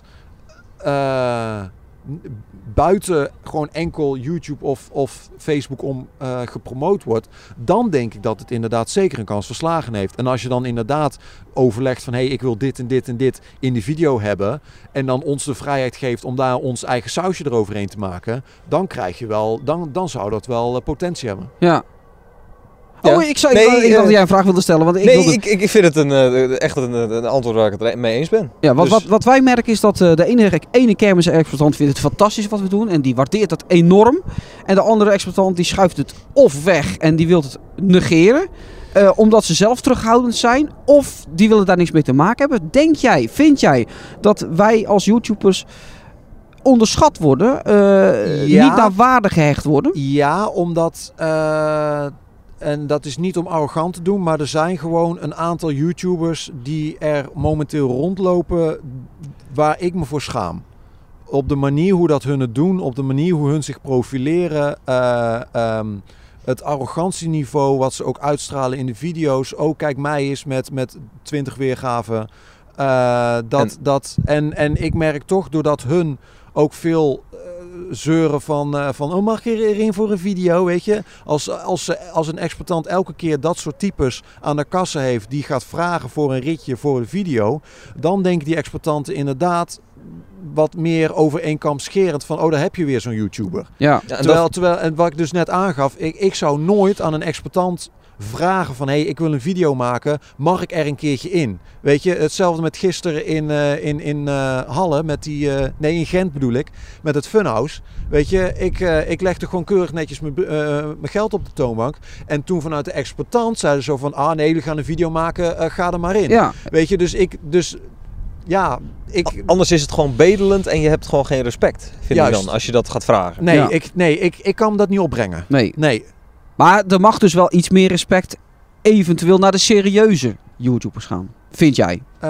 uh, buiten gewoon enkel YouTube of, of Facebook om uh, gepromoot wordt, dan denk ik dat het inderdaad zeker een kans verslagen heeft. En als je dan inderdaad overlegt van, hé, hey, ik wil dit en dit en dit in de video hebben, en dan ons de vrijheid geeft om daar ons eigen sausje eroverheen te maken, dan krijg je wel, dan, dan zou dat wel uh, potentie hebben. Ja. Ja. Oh, ik, zou, nee, ik, ik dacht uh, dat jij een vraag wilde stellen. Want ik nee, wilde... ik, ik vind het een, uh, echt een, een antwoord waar ik het mee eens ben. Ja, wat, dus... wat, wat wij merken is dat uh, de ene, ene kermis-exploitant vindt het fantastisch wat we doen. En die waardeert dat enorm. En de andere exploitant die schuift het of weg en die wil het negeren. Uh, omdat ze zelf terughoudend zijn. Of die willen daar niks mee te maken hebben. Denk jij, vind jij dat wij als YouTubers onderschat worden? Uh, ja. Niet naar waarde gehecht worden? Ja, omdat... Uh... En dat is niet om arrogant te doen, maar er zijn gewoon een aantal YouTubers die er momenteel rondlopen waar ik me voor schaam. Op de manier hoe dat hun het doen, op de manier hoe hun zich profileren, uh, um, het arrogantieniveau wat ze ook uitstralen in de video's. Oh, kijk mij eens met, met twintig weergaven. Uh, dat, en... Dat, en, en ik merk toch, doordat hun ook veel... zeuren van, uh, van, oh, mag ik erin voor een video, weet je? Als, als, als een exploitant elke keer dat soort types aan de kassa heeft die gaat vragen voor een ritje voor een video, dan denken die exploitanten inderdaad wat meer over één kam scherend van, oh, daar heb je weer zo'n YouTuber. Ja. Ja, en terwijl, dat... terwijl, en wat ik dus net aangaf, ik, ik zou nooit aan een exploitant vragen van... hé, hey, ik wil een video maken, mag ik er een keertje in? Weet je, hetzelfde met gisteren in, uh, in, in uh, Halle, met die... Uh, nee, in Gent bedoel ik, met het Funhouse. Weet je, ik, uh, ik legde gewoon keurig netjes mijn uh, mijn geld op de toonbank. En toen vanuit de exploitant zeiden ze zo van... ah nee, we gaan een video maken, uh, ga er maar in. Ja. Weet je, dus ik... Dus, ja, ik... Anders is het gewoon bedelend en je hebt gewoon geen respect, vind Juist. ik dan, als je dat gaat vragen. Nee, Ja. ik, nee ik, ik kan dat niet opbrengen. Nee. Nee. Maar er mag dus wel iets meer respect eventueel naar de serieuze YouTubers gaan. Vind jij? Uh,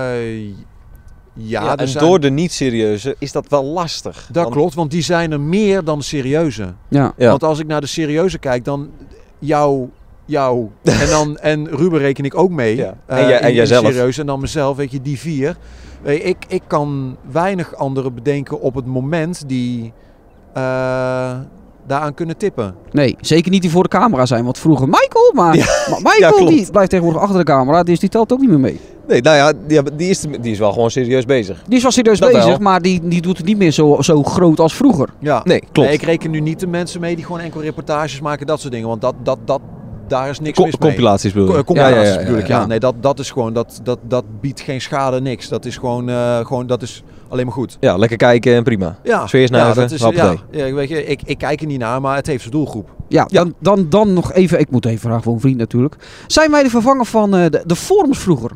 ja, Ja, er en zijn- door de niet-serieuze is dat wel lastig. Dat Want- klopt, want die zijn er meer dan de serieuze. Ja. Ja. Want als ik naar de serieuze kijk, dan jou, jou en dan en Ruben reken ik ook mee. Ja. Uh, En jij- in- en in jijzelf. Serieus en dan mezelf, weet je, die vier. Weet je, ik, ik kan weinig anderen bedenken op het moment die uh, daaraan kunnen tippen. Nee, zeker niet die voor de camera zijn. Want vroeger Michael, maar, Ja. maar Ja, Michael klopt. die blijft tegenwoordig achter de camera. Dus die telt ook niet meer mee. Nee, nou ja, die, die, is, die is wel gewoon serieus bezig. Die is wel serieus Dat bezig, wel. maar die, die doet het niet meer zo, zo groot als vroeger. Ja. Nee, klopt. Nee, ik reken nu niet de mensen mee die gewoon enkel reportages maken, dat soort dingen. Want dat, dat, dat, daar is niks Co- mis mee. compilaties bedoel je? Co- Compilaties Ja, ja, ja, bedoel ik, ja. ja. Nee, dat, dat is gewoon, dat, dat, dat biedt geen schade, niks. Dat is gewoon, uh, gewoon dat is alleen maar goed. Ja, lekker kijken en prima. Ja, Sfeersnuiven, ja, dat is, hoppatee. ja, ja, weet je, ik, ik kijk er niet naar, maar het heeft zijn doelgroep. Ja, Dan, dan, dan nog even, ik moet even vragen voor een vriend natuurlijk. Zijn wij de vervanger van uh, de, de forums vroeger?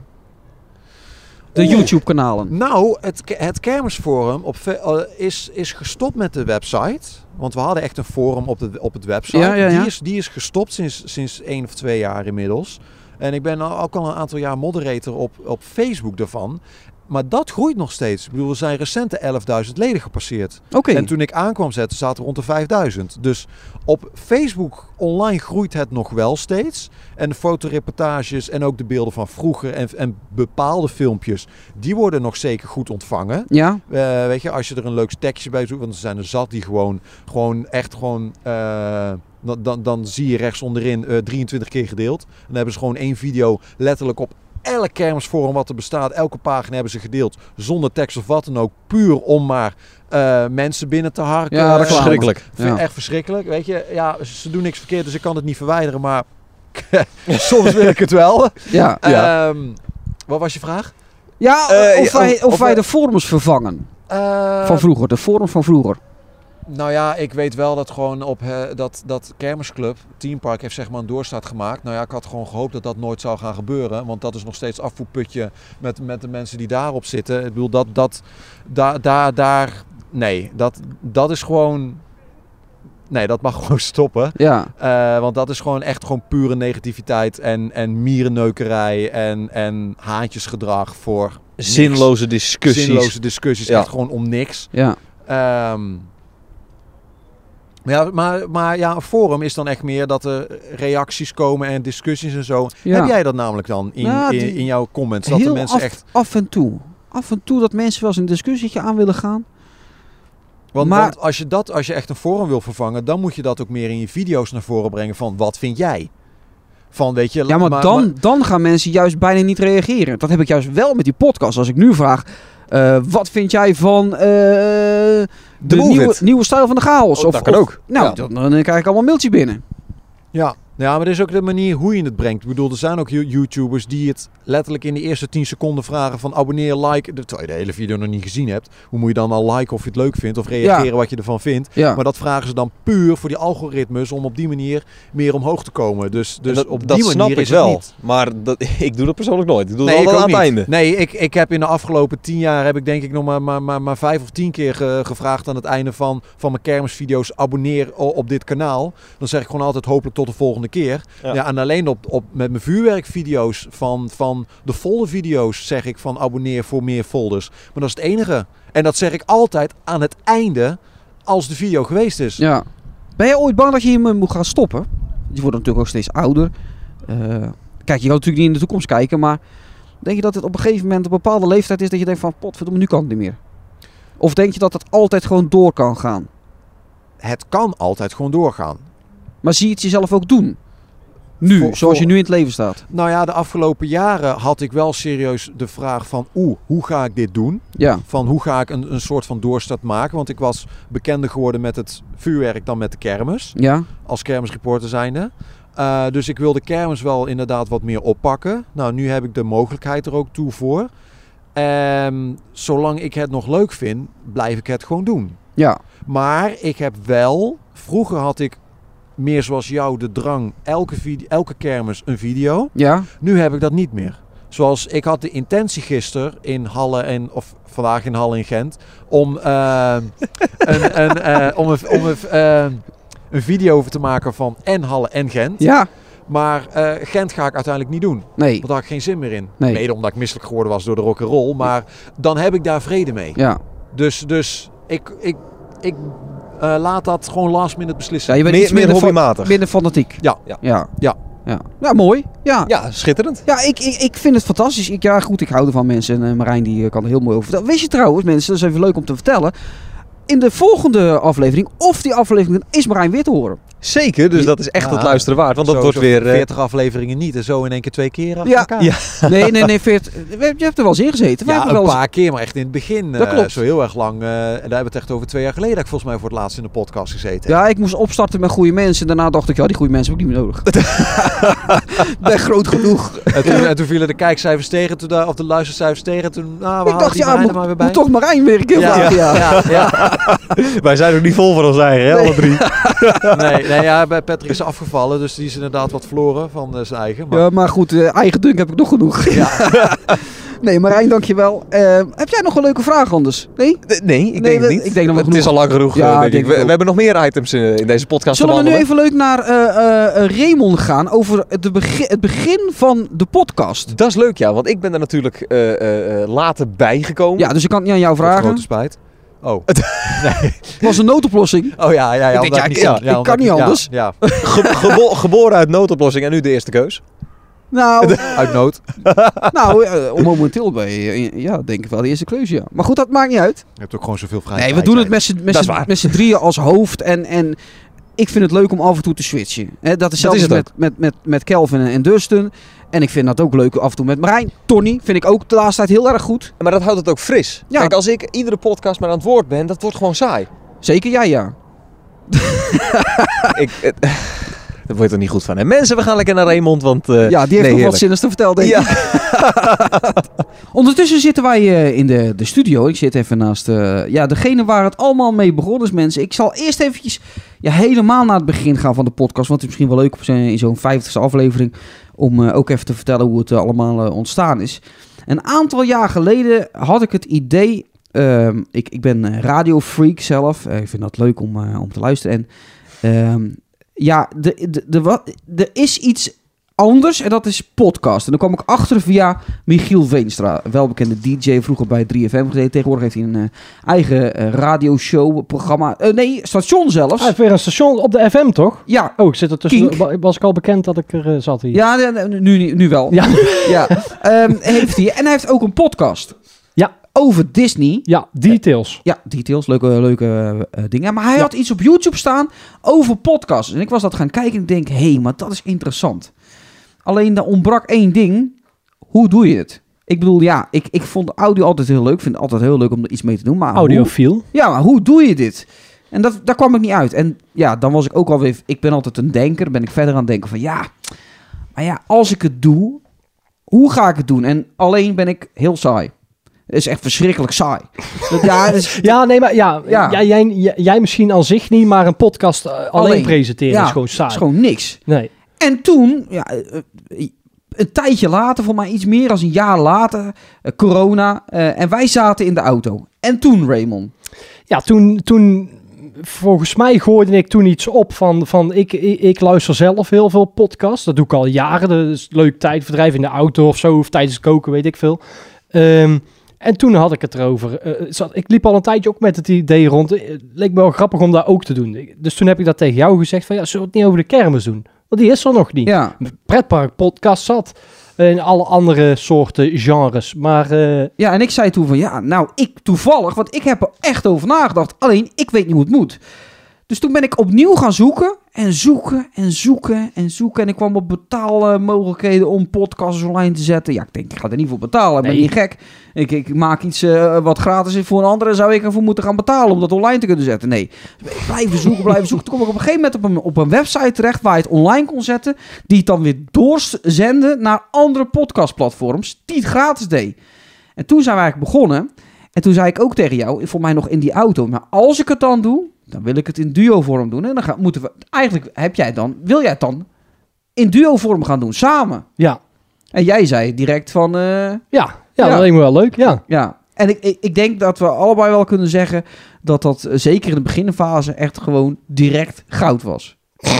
De Oeh. YouTube-kanalen. Nou, het, het Kermisforum op, fe- uh, is, is gestopt met de website. Want we hadden echt een forum op, de, op het website. Ja, ja, ja. Die, is, die is gestopt sinds, sinds één of twee jaar inmiddels. En ik ben al, ook al een aantal jaar moderator op, op Facebook daarvan. Maar dat groeit nog steeds. Ik bedoel, we zijn recent de elfduizend leden gepasseerd. Oké. En toen ik aankwam zetten, zaten we rond de vijfduizend. Dus op Facebook online groeit het nog wel steeds. En de fotoreportages en ook de beelden van vroeger en, en bepaalde filmpjes, die worden nog zeker goed ontvangen. Ja, Uh, weet je, als je er een leuk tekstje bij zoekt, want er zijn er zat die gewoon, gewoon echt gewoon, uh, dan, dan, dan zie je rechts onderin uh, drieëntwintig keer gedeeld. En dan hebben ze gewoon één video letterlijk op elk kermisforum wat er bestaat, elke pagina hebben ze gedeeld, zonder tekst of wat dan ook, puur om maar uh, mensen binnen te harken. Ja, reclame. Verschrikkelijk. Ja. Echt verschrikkelijk, weet je. Ja, ze doen niks verkeerd, dus ik kan het niet verwijderen, maar soms wil ik het wel. ja. Ja. Um, wat was je vraag? Ja, Eh, of, ja, wij, of- of of wij eh, we- de forums vervangen. Uh, Van vroeger, de forums van vroeger. Nou ja, ik weet wel dat gewoon op uh, dat, dat kermisclub, Team Park heeft zeg maar een doorstart gemaakt. Nou ja, ik had gewoon gehoopt dat dat nooit zou gaan gebeuren. Want dat is nog steeds afvoerputje met, met de mensen die daarop zitten. Ik bedoel, dat, dat, daar, daar, daar, nee, dat, dat is gewoon, nee, dat mag gewoon stoppen. Ja, Uh, want dat is gewoon echt gewoon pure negativiteit en, en mierenneukerij en, en haantjesgedrag voor niks. Zinloze discussies. Zinloze discussies, Ja. echt gewoon om niks. ja. Um, maar, ja, maar, maar ja, een forum is dan echt meer dat er reacties komen en discussies en zo. Ja. Heb jij dat namelijk dan in, Ja, die- in, in jouw comments? Dat Heel de mensen af, echt... af en toe. Af en toe dat mensen wel eens een discussietje aan willen gaan. Want, maar- want als je dat, als je echt een forum wil vervangen, dan moet je dat ook meer in je video's naar voren brengen van wat vind jij? Van, weet je, Ja, maar, dan, dan gaan mensen juist bijna niet reageren. Dat heb ik juist wel met die podcast. Als ik nu vraag, uh, wat vind jij van uh, de Move nieuwe, It. nieuwe stijl van de chaos? Oh, dat kan ook. Nou, Ja. dan, dan krijg ik allemaal mailtjes binnen. Ja. Ja, maar dat is ook de manier hoe je het brengt. Ik bedoel, er zijn ook YouTubers die het letterlijk in de eerste tien seconden vragen van abonneer, like. Terwijl je de hele video nog niet gezien hebt. Hoe moet je dan al liken of je het leuk vindt of reageren Ja. wat je ervan vindt. Ja. Maar dat vragen ze dan puur voor die algoritmes om op die manier meer omhoog te komen. Dus, dus dat, op dat die snap manier ik is het wel. niet. Maar dat, ik doe dat persoonlijk nooit. Ik doe Nee, het ik altijd ook aan het niet. einde. Nee, ik, ik heb in de afgelopen tien jaar heb ik denk ik nog maar, maar, maar, maar vijf of tien keer ge- gevraagd aan het einde van, van mijn kermisvideo's abonneer o- op dit kanaal. Dan zeg ik gewoon altijd hopelijk tot de volgende keer. Ja. Ja, en alleen op, op, met mijn vuurwerkvideo's van, van de foldervideo's zeg ik van abonneer voor meer folders. Maar dat is het enige. En dat zeg ik altijd aan het einde als de video geweest is. Ja. Ben jij ooit bang dat je hiermee moet gaan stoppen? Je wordt natuurlijk ook steeds ouder. Uh, kijk, je kan natuurlijk niet in de toekomst kijken, maar denk je dat het op een gegeven moment op een bepaalde leeftijd is dat je denkt van potverdomme, nu kan het niet meer? Of denk je dat het altijd gewoon door kan gaan? Het kan altijd gewoon doorgaan. Maar zie je het jezelf ook doen? Nu, Voor- zoals je voor- nu in het leven staat. Nou ja, de afgelopen jaren had ik wel serieus de vraag van oeh, hoe ga ik dit doen? Ja. Van hoe ga ik een, een soort van doorstart maken? Want ik was bekender geworden met het vuurwerk dan met de kermis. Ja. Als kermisreporter zijnde. Uh, dus ik wil de kermis wel inderdaad wat meer oppakken. Nou, nu heb ik de mogelijkheid er ook toe voor. Um, zolang ik het nog leuk vind, blijf ik het gewoon doen. Ja. Maar ik heb wel... Vroeger had ik meer zoals jou de drang, elke, video, elke kermis een video. Ja. Nu heb ik dat niet meer. Zoals ik had de intentie gisteren in Halle en of vandaag in Halle in Gent om uh, een, een, uh, om een, om een, uh, een video over te maken van en Halle en Gent. Ja. Maar uh, Gent ga ik uiteindelijk niet doen. Nee. Want daar had ik geen zin meer in. Nee. Mede omdat ik misselijk geworden was door de rock'n'roll. Maar dan heb ik daar vrede mee. Ja. Dus, dus ik, ik, ik uh, laat dat gewoon last minute beslissen. Ja, je bent Meer- iets meer minder hobbymatig. fa- Minder fanatiek. Ja. Ja. Ja. Ja. Ja. Ja, mooi. Ja. Ja, schitterend. Ja, ik, ik, ik vind het fantastisch. Ik, ja, goed, ik hou ervan mensen. En uh, Marijn die uh, kan er heel mooi over vertellen. Wist je trouwens, mensen, dat is even leuk om te vertellen. In de volgende aflevering, of die aflevering, is Marijn weer te horen. Zeker, dus dat is echt Ja. het luisteren waard. Want dat Zo- wordt zo weer... eh, veertig afleveringen niet en zo in één keer twee keer achter Ja. elkaar. Ja. Nee, nee, nee. veertig, we- je hebt er wel eens in gezeten. We Ja, hebben een wel eens- paar keer, maar echt in het begin. Dat eh, klopt. Zo heel erg lang. eh, en daar hebben we het echt over twee jaar geleden dat ik volgens mij voor het laatst in de podcast gezeten. Ja, ik moest opstarten met goede mensen. En daarna dacht ik, ja, die goede mensen heb ik niet meer nodig. Ik ben groot genoeg. En, toen, en toen vielen de kijkcijfers tegen, toen, de- of de luistercijfers tegen. Toen, nou, we Ik halen dacht, die ja, Marijn moet, er maar weer moet bij. toch Marijn weer een keer Ja, vragen. Ja. ja, ja. Wij zijn ook niet vol van ons eigen, hè, alle drie. Nee, nee ja, bij Patrick is afgevallen, dus die is inderdaad wat verloren van uh, zijn eigen. Maar, Ja, maar goed, eh, eigen dunk heb ik nog genoeg. ja. Nee, Marijn, dankjewel. Uh, heb jij nog een leuke vraag anders? Nee? Nee, ik Nee, denk dat- het niet. ik denk dat we het genoeg- is al lang genoeg, Ja, eh, denk denk ik. ik We, ook. we hebben nog meer items in, in deze podcast Zullen te we nu behandelen. even leuk naar uh, uh, uh, Raymond gaan over de begin, het begin van de podcast? Dat is leuk, ja. Want ik ben er natuurlijk eh, eh, eh, later bijgekomen. Ja, dus ik kan het niet aan jou Tot vragen. grote spijt. Oh. Het was een noodoplossing. Oh ja, ja, ja. Ik denk, omdat ja, niet- ik- ik omdat kan niet ja, anders. Ja, Ge- gebo- geboren uit noodoplossing en nu de eerste keus. Nou, uit nood. nou uh, momenteel ben je, ja, denk ik wel de eerste keuze, ja. Maar goed, dat maakt niet uit. Je hebt ook gewoon zoveel vrije Nee, we tijd, doen hè. het met z'n- met Dat is z'n waar. met z'n drieën als hoofd. En, en ik vind het leuk om af en toe te switchen. Hè, dat is Dat zelfs is het met, met, met, met Kelvin en Dustin. En ik vind dat ook leuk af en toe met Marijn. Tony vind ik ook de laatste tijd heel erg goed. Maar dat houdt het ook fris. Ja. Kijk, als ik iedere podcast maar aan het woord ben, dat wordt gewoon saai. Zeker jij, ja. ik, het, daar word je er niet goed van. En mensen, we gaan lekker naar Raymond, want... eh, Ja, die heeft nee, nog wat heerlijk. zinnigs te vertellen, denk Ja. ik. Ondertussen zitten wij eh, in de, de studio. Ik zit even naast eh, ja, degene waar het allemaal mee begonnen is, mensen. Ik zal eerst eventjes ja, helemaal naar het begin gaan van de podcast. Want het is misschien wel leuk op zo'n- in zo'n vijftigste aflevering om eh, ook even te vertellen hoe het eh, allemaal eh, ontstaan is. Een aantal jaar geleden had ik het idee... ehm, ik, ik ben eh, radiofreak zelf. Eh, ik vind dat leuk om, eh, om te luisteren. En ehm, ja, de, de, de, wat, er is iets anders en dat is podcast. En dan kwam ik achter via Michiel Veenstra, welbekende D J, vroeger bij drie F M gezeten. Tegenwoordig heeft hij een uh, eigen uh, radioshow, programma. Uh, nee, station zelfs. Hij heeft weer een station op de F M, toch? Ja. Oh, ik zit er tussen. Kink. wa- Was ik al bekend dat ik er uh, zat hier? Ja, nee, nee, nu, nu wel. Ja. ja. Um, heeft hij. En hij heeft ook een podcast. Ja. Over Disney. Ja, details. Ja, details. Leuke, leuke uh, dingen. Maar hij had iets op YouTube staan over podcasts. En ik was dat gaan kijken en ik denk, hé, hey, maar dat is interessant. Alleen, er ontbrak één ding. Hoe doe je het? Ik bedoel, ja, ik, ik vond audio altijd heel leuk. Ik vind het altijd heel leuk om er iets mee te doen. Maar Audiofiel. Hoe, ja, maar hoe doe je dit? En dat, daar kwam ik niet uit. En ja, dan was ik ook alweer... Ik ben altijd een denker. Ben ik verder aan het denken van, ja... Maar ja, als ik het doe... Hoe ga ik het doen? En alleen ben ik heel saai. Het is echt verschrikkelijk saai. Dat, ja, het is, Ja, nee, maar ja, Ja. ja. Jij, jij, jij misschien aan zich niet, maar een podcast uh, alleen, Alleen. presenteren ja, is gewoon saai. is gewoon niks. Nee. En toen, ja, eh, eh, een tijdje later, voor mij iets meer dan een jaar later, eh, corona. eh, en wij zaten in de auto. En toen, Raymond. Ja, toen, toen, volgens mij gooide ik toen iets op van, van ik, ik, ik luister zelf heel veel podcasts. Dat doe ik al jaren. Dat is een leuk tijdverdrijf in de auto of zo, of tijdens het koken, weet ik veel. Um, en toen had ik het erover. Uh, zat, ik liep al een tijdje ook met het idee rond. Het leek me wel grappig om dat ook te doen. Dus toen heb ik dat tegen jou gezegd van, ja, zullen we het niet over de kermis doen? Want die is er nog niet. Ja, Pretpark podcast zat. En alle andere soorten genres. Maar uh, ja, en ik zei toen van, ja, nou, ik toevallig, want ik heb er echt over nagedacht. Alleen, ik weet niet hoe het moet. Dus toen ben ik opnieuw gaan zoeken. En zoeken en zoeken en zoeken. En ik kwam op betaalmogelijkheden om podcasts online te zetten. Ja, ik denk, ik ga er niet voor betalen. Ik ben Nee. niet gek. Ik, ik maak iets uh, wat gratis is voor een andere. Zou ik ervoor moeten gaan betalen om dat online te kunnen zetten? Nee. Dus blijven zoeken, blijven zoeken. Toen kom ik op een gegeven moment op een, op een website terecht waar je het online kon zetten. Die het dan weer doorzenden naar andere podcastplatforms die het gratis deed. En toen zijn we eigenlijk begonnen. En toen zei ik ook tegen jou, voor mij nog in die auto. Maar als ik het dan doe, dan wil ik het in duo-vorm doen. En dan gaan, moeten we... Eigenlijk heb jij dan... Wil jij het dan in duo-vorm gaan doen, samen? Ja. En jij zei direct van... Uh, Ja, ja, Ja. dat lijkt me wel leuk, ja. ja. En ik, ik, ik denk dat we allebei wel kunnen zeggen... dat dat uh, zeker in de beginfase echt gewoon direct goud was.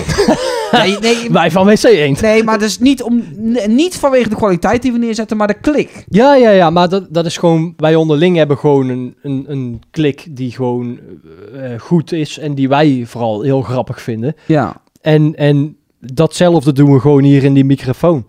nee, nee, Wij van W C Eend. nee, maar dat is niet, om, n- niet vanwege de kwaliteit die we neerzetten, maar de klik. Ja, ja, ja, maar dat, dat is gewoon... Wij onderling hebben gewoon een, een, een klik die gewoon eh, goed is... en die wij vooral heel grappig vinden. Ja. En, en datzelfde doen we gewoon hier in die microfoon.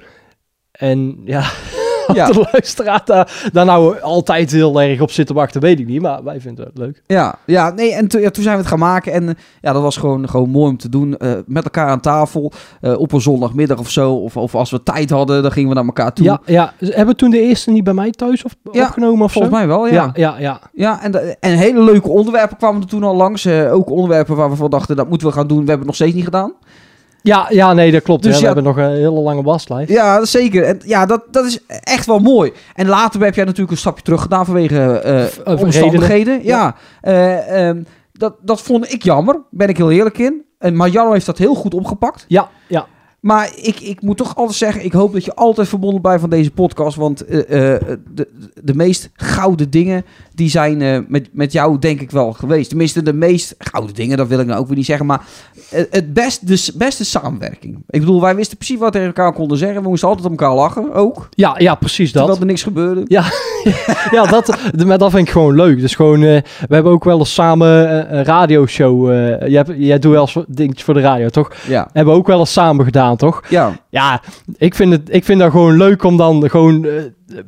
En ja... Ja. De luisteraar daar, daar nou altijd heel erg op zitten wachten, weet ik niet. Maar wij vinden het leuk. Ja, ja, nee, en to, ja, toen zijn we het gaan maken. En uh, ja, dat was gewoon, gewoon mooi om te doen. Uh, met elkaar aan tafel. Uh, op een zondagmiddag of zo. Of, of als we tijd hadden, dan gingen we naar elkaar toe. Ja, ja. Hebben we toen de eerste niet bij mij thuis of, Ja, opgenomen of volgens zo? mij wel, ja. Ja, ja, ja. Ja, en, de- en hele leuke onderwerpen kwamen er toen al langs. Uh, ook onderwerpen waar we van dachten, dat moeten we gaan doen. We hebben het nog steeds niet gedaan. Ja, ja, nee, dat klopt. Dus hè. We ja- hebben nog een hele lange waslijst. Ja, dat is zeker. En ja, dat, dat is echt wel mooi. En later heb jij natuurlijk een stapje terug gedaan vanwege uh, uh, omstandigheden. Ja, Eh, um, dat, dat vond ik jammer. Ben ik heel eerlijk in. En Marjano heeft dat heel goed opgepakt. Ja, ja. Maar ik, ik moet toch altijd zeggen, ik hoop dat je altijd verbonden blijft van deze podcast. Want uh, uh, de, de meest gouden dingen, die zijn uh, met, met jou denk ik wel geweest. Tenminste, de meest gouden dingen, dat wil ik nou ook weer niet zeggen. Maar uh, het best, de s- beste samenwerking. Ik bedoel, wij wisten precies wat we tegen elkaar konden zeggen. We moesten altijd op elkaar lachen, ook. Ja, ja, precies dat. Terwijl er niks gebeurde. Ja, ja dat, maar dat vind ik gewoon leuk. Dus gewoon, uh, we hebben ook wel eens samen uh, een radioshow. Uh, jij, hebt- jij doet wel eens dingetjes voor de radio, toch? Ja. Hebben we ook wel eens samen gedaan, toch? Ja. Ja, ik vind, het, ik vind dat gewoon leuk om dan gewoon... Uh,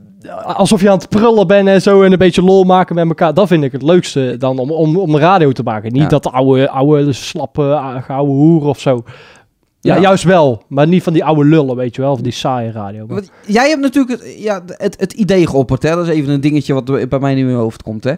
alsof je aan het prullen bent en zo en een beetje lol maken met elkaar. Dat vind ik het leukste dan om, om, om de radio te maken. Niet Ja. dat oude, oude slappe, oude hoeren of zo. Ja, Ja. juist wel. Maar niet van die oude lullen, weet je wel. Of die saaie radio. Maar- Want jij hebt natuurlijk het, ja, het, het idee geopperd, hè? Dat is even een dingetje wat bij mij nu in mijn hoofd komt, hè?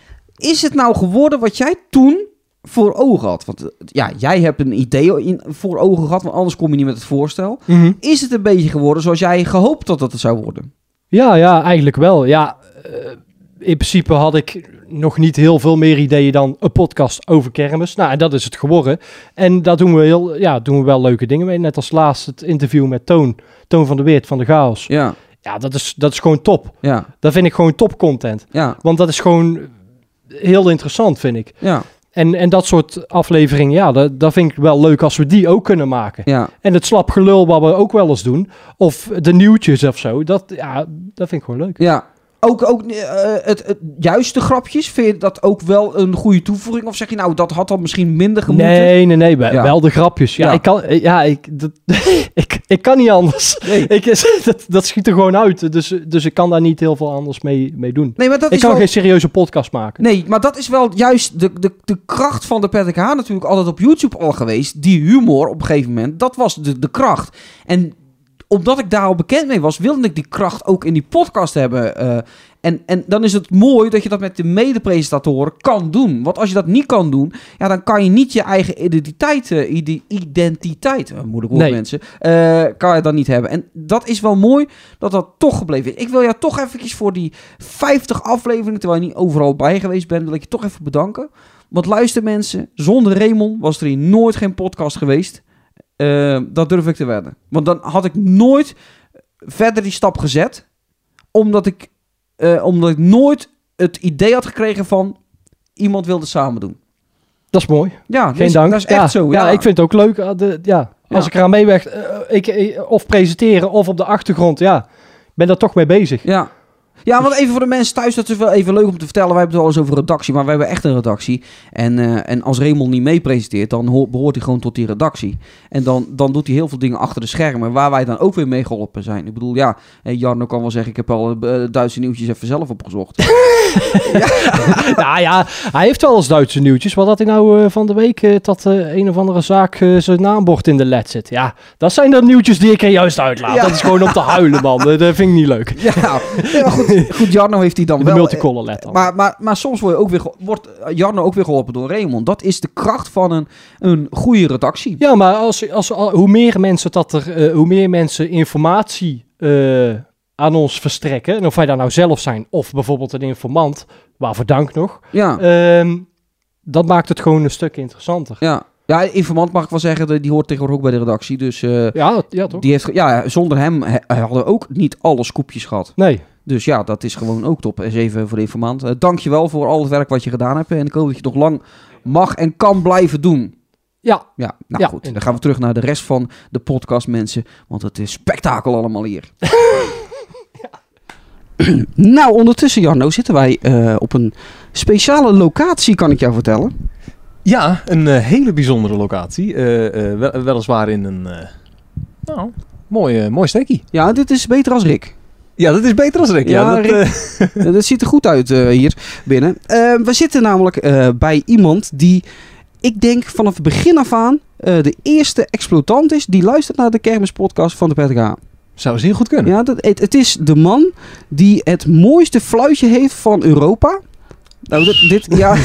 Is het nou geworden wat jij toen voor ogen had? Want ja, jij hebt een idee in, voor ogen gehad, want anders kom je niet met het voorstel. Mhm. Is het een beetje geworden zoals jij gehoopt dat het zou worden? Ja, ja, eigenlijk wel. Ja, eh, in principe had ik nog niet heel veel meer ideeën dan een podcast over kermis. Nou, en dat is het geworden. En daar doen we, heel, ja, doen we wel leuke dingen mee. Net als laatst het interview met Toon. Toon van der Weert van de Chaos. Ja, Ja, dat is, dat is gewoon top. ja, Dat vind ik gewoon top content. ja, Want dat is gewoon heel interessant, vind ik. ja, En, en dat soort afleveringen, ja, dat, dat vind ik wel leuk als we die ook kunnen maken. ja. En het slap gelul wat we ook wel eens doen. Of de nieuwtjes of zo. Dat, ja, dat vind ik gewoon leuk. ja. Ook, ook eh, het, het juiste grapjes, vind je dat ook wel een goede toevoeging? Of zeg je nou, dat had dan misschien minder gemoeten? Nee, nee, nee. Wel, Ja. wel de grapjes. Ja, Ja. ik kan, ja, ik, dat, ik, ik kan niet anders. Nee. Ik, dat, dat schiet er gewoon uit. Dus, dus ik kan daar niet heel veel anders mee, mee doen. Nee, maar dat Ik is kan wel... geen serieuze podcast maken. Nee, maar dat is wel juist de, de, de kracht van de Patrick Haan natuurlijk altijd op YouTube al geweest. Die humor op een gegeven moment, dat was de, de kracht. En omdat ik daar al bekend mee was, wilde ik die kracht ook in die podcast hebben. eh, en, en dan is het mooi dat je dat met de mede-presentatoren kan doen. Want als je dat niet kan doen, ja, dan kan je niet je eigen identiteit, eh, ide- identiteit, eh, moeilijk woord Nee. mensen, eh, kan je dan niet hebben. En dat is wel mooi dat dat toch gebleven is. Ik wil jou toch eventjes voor die vijftig afleveringen, terwijl je niet overal bij geweest bent, wil ik je toch even bedanken. Want luister mensen, zonder Raymond was er hier nooit geen podcast geweest. Uh, dat durf ik te wedden. Want dan had ik nooit verder die stap gezet. Omdat ik, uh, omdat ik nooit het idee had gekregen van iemand wilde samen doen. Dat is mooi. Ja, dat Geen is, dank. dat is echt ja, zo. Ja. Ja, ik vind het ook leuk. uh, de, ja. Als Ja. ik eraan meewerk, uh, ik, ik- of presenteren of op de achtergrond. Ja, ik ben daar toch mee bezig. Ja, Ja, want even voor de mensen thuis, dat is wel even leuk om te vertellen. Wij hebben het wel eens over redactie, maar we hebben echt een redactie. En, uh, en als Raymond niet mee presenteert, dan ho- behoort hij gewoon tot die redactie. En dan, dan doet hij heel veel dingen achter de schermen, waar wij dan ook weer mee geholpen zijn. Ik bedoel, ja, Jarno kan wel zeggen, ik heb al uh, Duitse nieuwtjes even zelf opgezocht. ja. Nou ja, hij heeft wel eens Duitse nieuwtjes. Wat had hij nou uh, van de week, uh, dat uh, een of andere zaak uh, zijn naambord in de led zit. Ja, dat zijn de nieuwtjes die ik er juist uitlaat. Ja. Dat is gewoon om te huilen, man. Dat vind ik niet leuk. Ja, ja goed. Goed, Jarno heeft hij dan de wel... De multicolor LED dan. Maar, maar, maar soms word je ook weer ge- wordt Jarno ook weer geholpen door Raymond. Dat is de kracht van een, een goede redactie. Ja, maar als, als, als, hoe meer mensen dat er... Uh, hoe meer mensen informatie uh, aan ons verstrekken... en of wij daar nou zelf zijn... of bijvoorbeeld een informant... waarvoor dank nog... Ja. Uh, dat maakt het gewoon een stuk interessanter. Ja. Ja, informant mag ik wel zeggen, die hoort tegenwoordig ook bij de redactie. Dus uh, ja, ja, toch? Die heeft, ja, zonder hem he, hadden we ook niet alle scoopjes gehad. Nee. Dus ja, dat is gewoon ook top. Eens even voor de informant. Uh, Dank je wel voor al het werk wat je gedaan hebt. En ik hoop dat je het nog lang mag en kan blijven doen. Ja. Ja, nou ja, goed. Dan gaan we terug naar de rest van de podcast, mensen. Want het is spektakel allemaal hier. Nou, ondertussen, Jarno, zitten wij uh, op een speciale locatie, kan ik jou vertellen. Ja, een uh, hele bijzondere locatie. Uh, uh, wel, weliswaar in een uh, nou, mooi, uh, mooi stekkie. Ja, dit is beter als Rick. Ja, dat is beter als Rick. Ja, ja, dat, Rick, uh... dat ziet er goed uit uh, hier binnen. Uh, we zitten namelijk uh, bij iemand die, ik denk vanaf het begin af aan, uh, de eerste exploitant is die luistert naar de kermispodcast van de P T K H. Zou zeer goed kunnen. Ja, dat, het, het is de man die het mooiste fluitje heeft van Europa. Nou, dit, dit ja,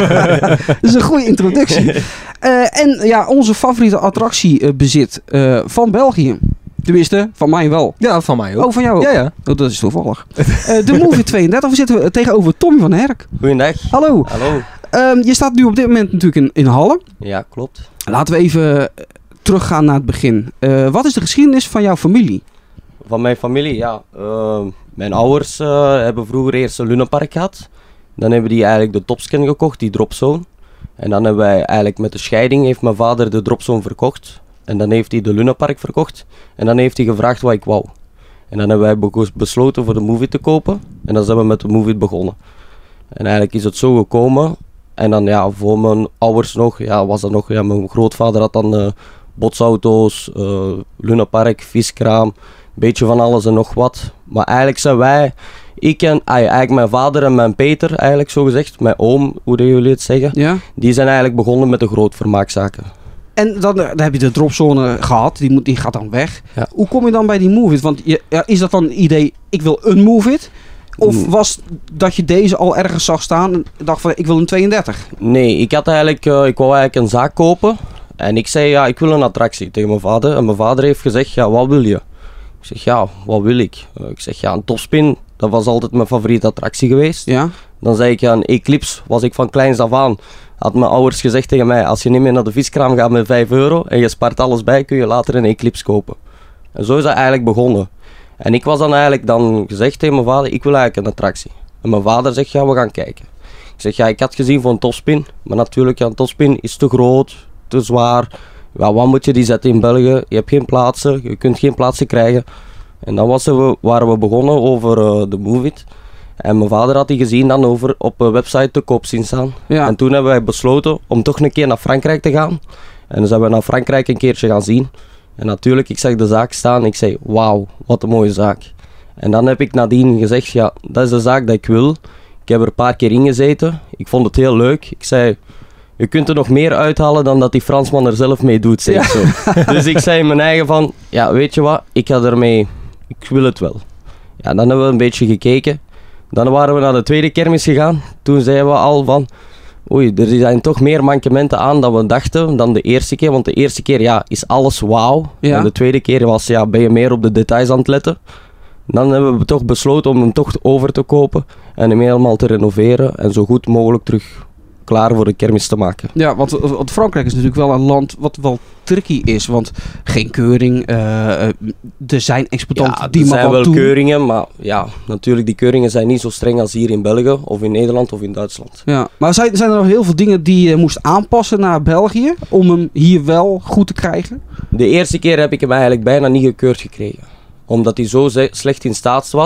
dat is een goede introductie. Uh, en ja, onze favoriete attractie uh, bezit uh, van België. Tenminste, van mij wel. Ja, van mij ook. Oh, van jou ook? Ja, ja. Oh, dat is toevallig. uh, de Movie tweeëndertig, we zitten tegenover Tommy van Herk. Goeiedag. Hallo. Hallo. Um, je staat nu op dit moment natuurlijk in, in Halle. Ja, klopt. Laten we even teruggaan naar het begin. Uh, wat is de geschiedenis van jouw familie? Van mijn familie, ja. Uh, mijn ouders uh, hebben vroeger eerst een lunapark gehad. Dan hebben die eigenlijk de Topskin gekocht, die Dropzone. En dan hebben wij eigenlijk met de scheiding, heeft mijn vader de Dropzone verkocht. En dan heeft hij de lunapark verkocht. En dan heeft hij gevraagd wat ik wou. En dan hebben wij besloten voor de Movie te kopen. En dan zijn we met de Movie begonnen. En eigenlijk is het zo gekomen. En dan ja, voor mijn ouders nog, ja, was dat nog, ja, mijn grootvader had dan uh, botsauto's, uh, lunapark, viskraam. Beetje van alles en nog wat. Maar eigenlijk zijn wij, ik en eigenlijk mijn vader en mijn Peter, eigenlijk zo gezegd, mijn oom, hoe jullie het zeggen, ja? Die zijn eigenlijk begonnen met de grootvermaakzaken. En dan, dan heb je de dropzone gehad, die, moet, die gaat dan weg. Ja. Hoe kom je dan bij die Move-It? Want je, ja, is dat dan het idee, ik wil een Move-It? Of was dat je deze al ergens zag staan en dacht van, ik wil een tweeëndertig? Nee, ik had eigenlijk, uh, ik wou eigenlijk een zaak kopen. En ik zei, ja, ik wil een attractie tegen mijn vader. En mijn vader heeft gezegd, ja, wat wil je? Ik zeg, ja, wat wil ik? Uh, ik zeg, ja, een Topspin, dat was altijd mijn favoriete attractie geweest. Ja. Dan zei ik, ja, een Eclipse was ik van kleins af aan. Had mijn ouders gezegd tegen mij, als je niet meer naar de viskraam gaat met vijf euro en je spaart alles bij, kun je later een Eclipse kopen. En zo is dat eigenlijk begonnen. En ik was dan eigenlijk dan gezegd tegen mijn vader, ik wil eigenlijk een attractie. En mijn vader zegt, ja, we gaan kijken. Ik zeg, ja, ik had gezien voor een Topspin, maar natuurlijk, ja, een Topspin is te groot, te zwaar. Ja, wat moet je die zetten in België? Je hebt geen plaatsen, je kunt geen plaatsen krijgen. En dan was we, waren we begonnen over uh, de Move-It. En mijn vader had die gezien dan over op een website te koop zien staan. Ja. En toen hebben wij besloten om toch een keer naar Frankrijk te gaan. En dan zijn we naar Frankrijk een keertje gaan zien. En natuurlijk, ik zag de zaak staan en ik zei, wauw, wat een mooie zaak. En dan heb ik nadien gezegd, ja, dat is de zaak die ik wil. Ik heb er een paar keer in gezeten. Ik vond het heel leuk. Ik zei, je kunt er nog meer uithalen dan dat die Fransman er zelf mee doet, zeg ik ja. zo. Dus ik zei in mijn eigen van, ja, weet je wat, ik ga ermee, ik wil het wel. Ja, dan hebben we een beetje gekeken. Dan waren we naar de tweede kermis gegaan. Toen zeiden we al van, oei, er zijn toch meer mankementen aan dan we dachten dan de eerste keer. Want de eerste keer, ja, is alles wauw. Ja. En de tweede keer was, ja, ben je meer op de details aan het letten. Dan hebben we toch besloten om hem toch over te kopen. En hem helemaal te renoveren. En zo goed mogelijk terug klaar voor de kermis te maken. Ja, want, want Frankrijk is natuurlijk wel een land wat wel tricky is. Want geen keuring, uh, er zijn exploitanten ja, die er maar zijn wat wel doen. keuringen, maar ja, natuurlijk die keuringen zijn niet zo streng als hier in België of in Nederland of in Duitsland. Ja, maar zijn, zijn er nog heel veel dingen die je moest aanpassen naar België om hem hier wel goed te krijgen? De eerste keer heb ik hem eigenlijk bijna niet gekeurd gekregen. Omdat hij zo ze- slecht in staat was.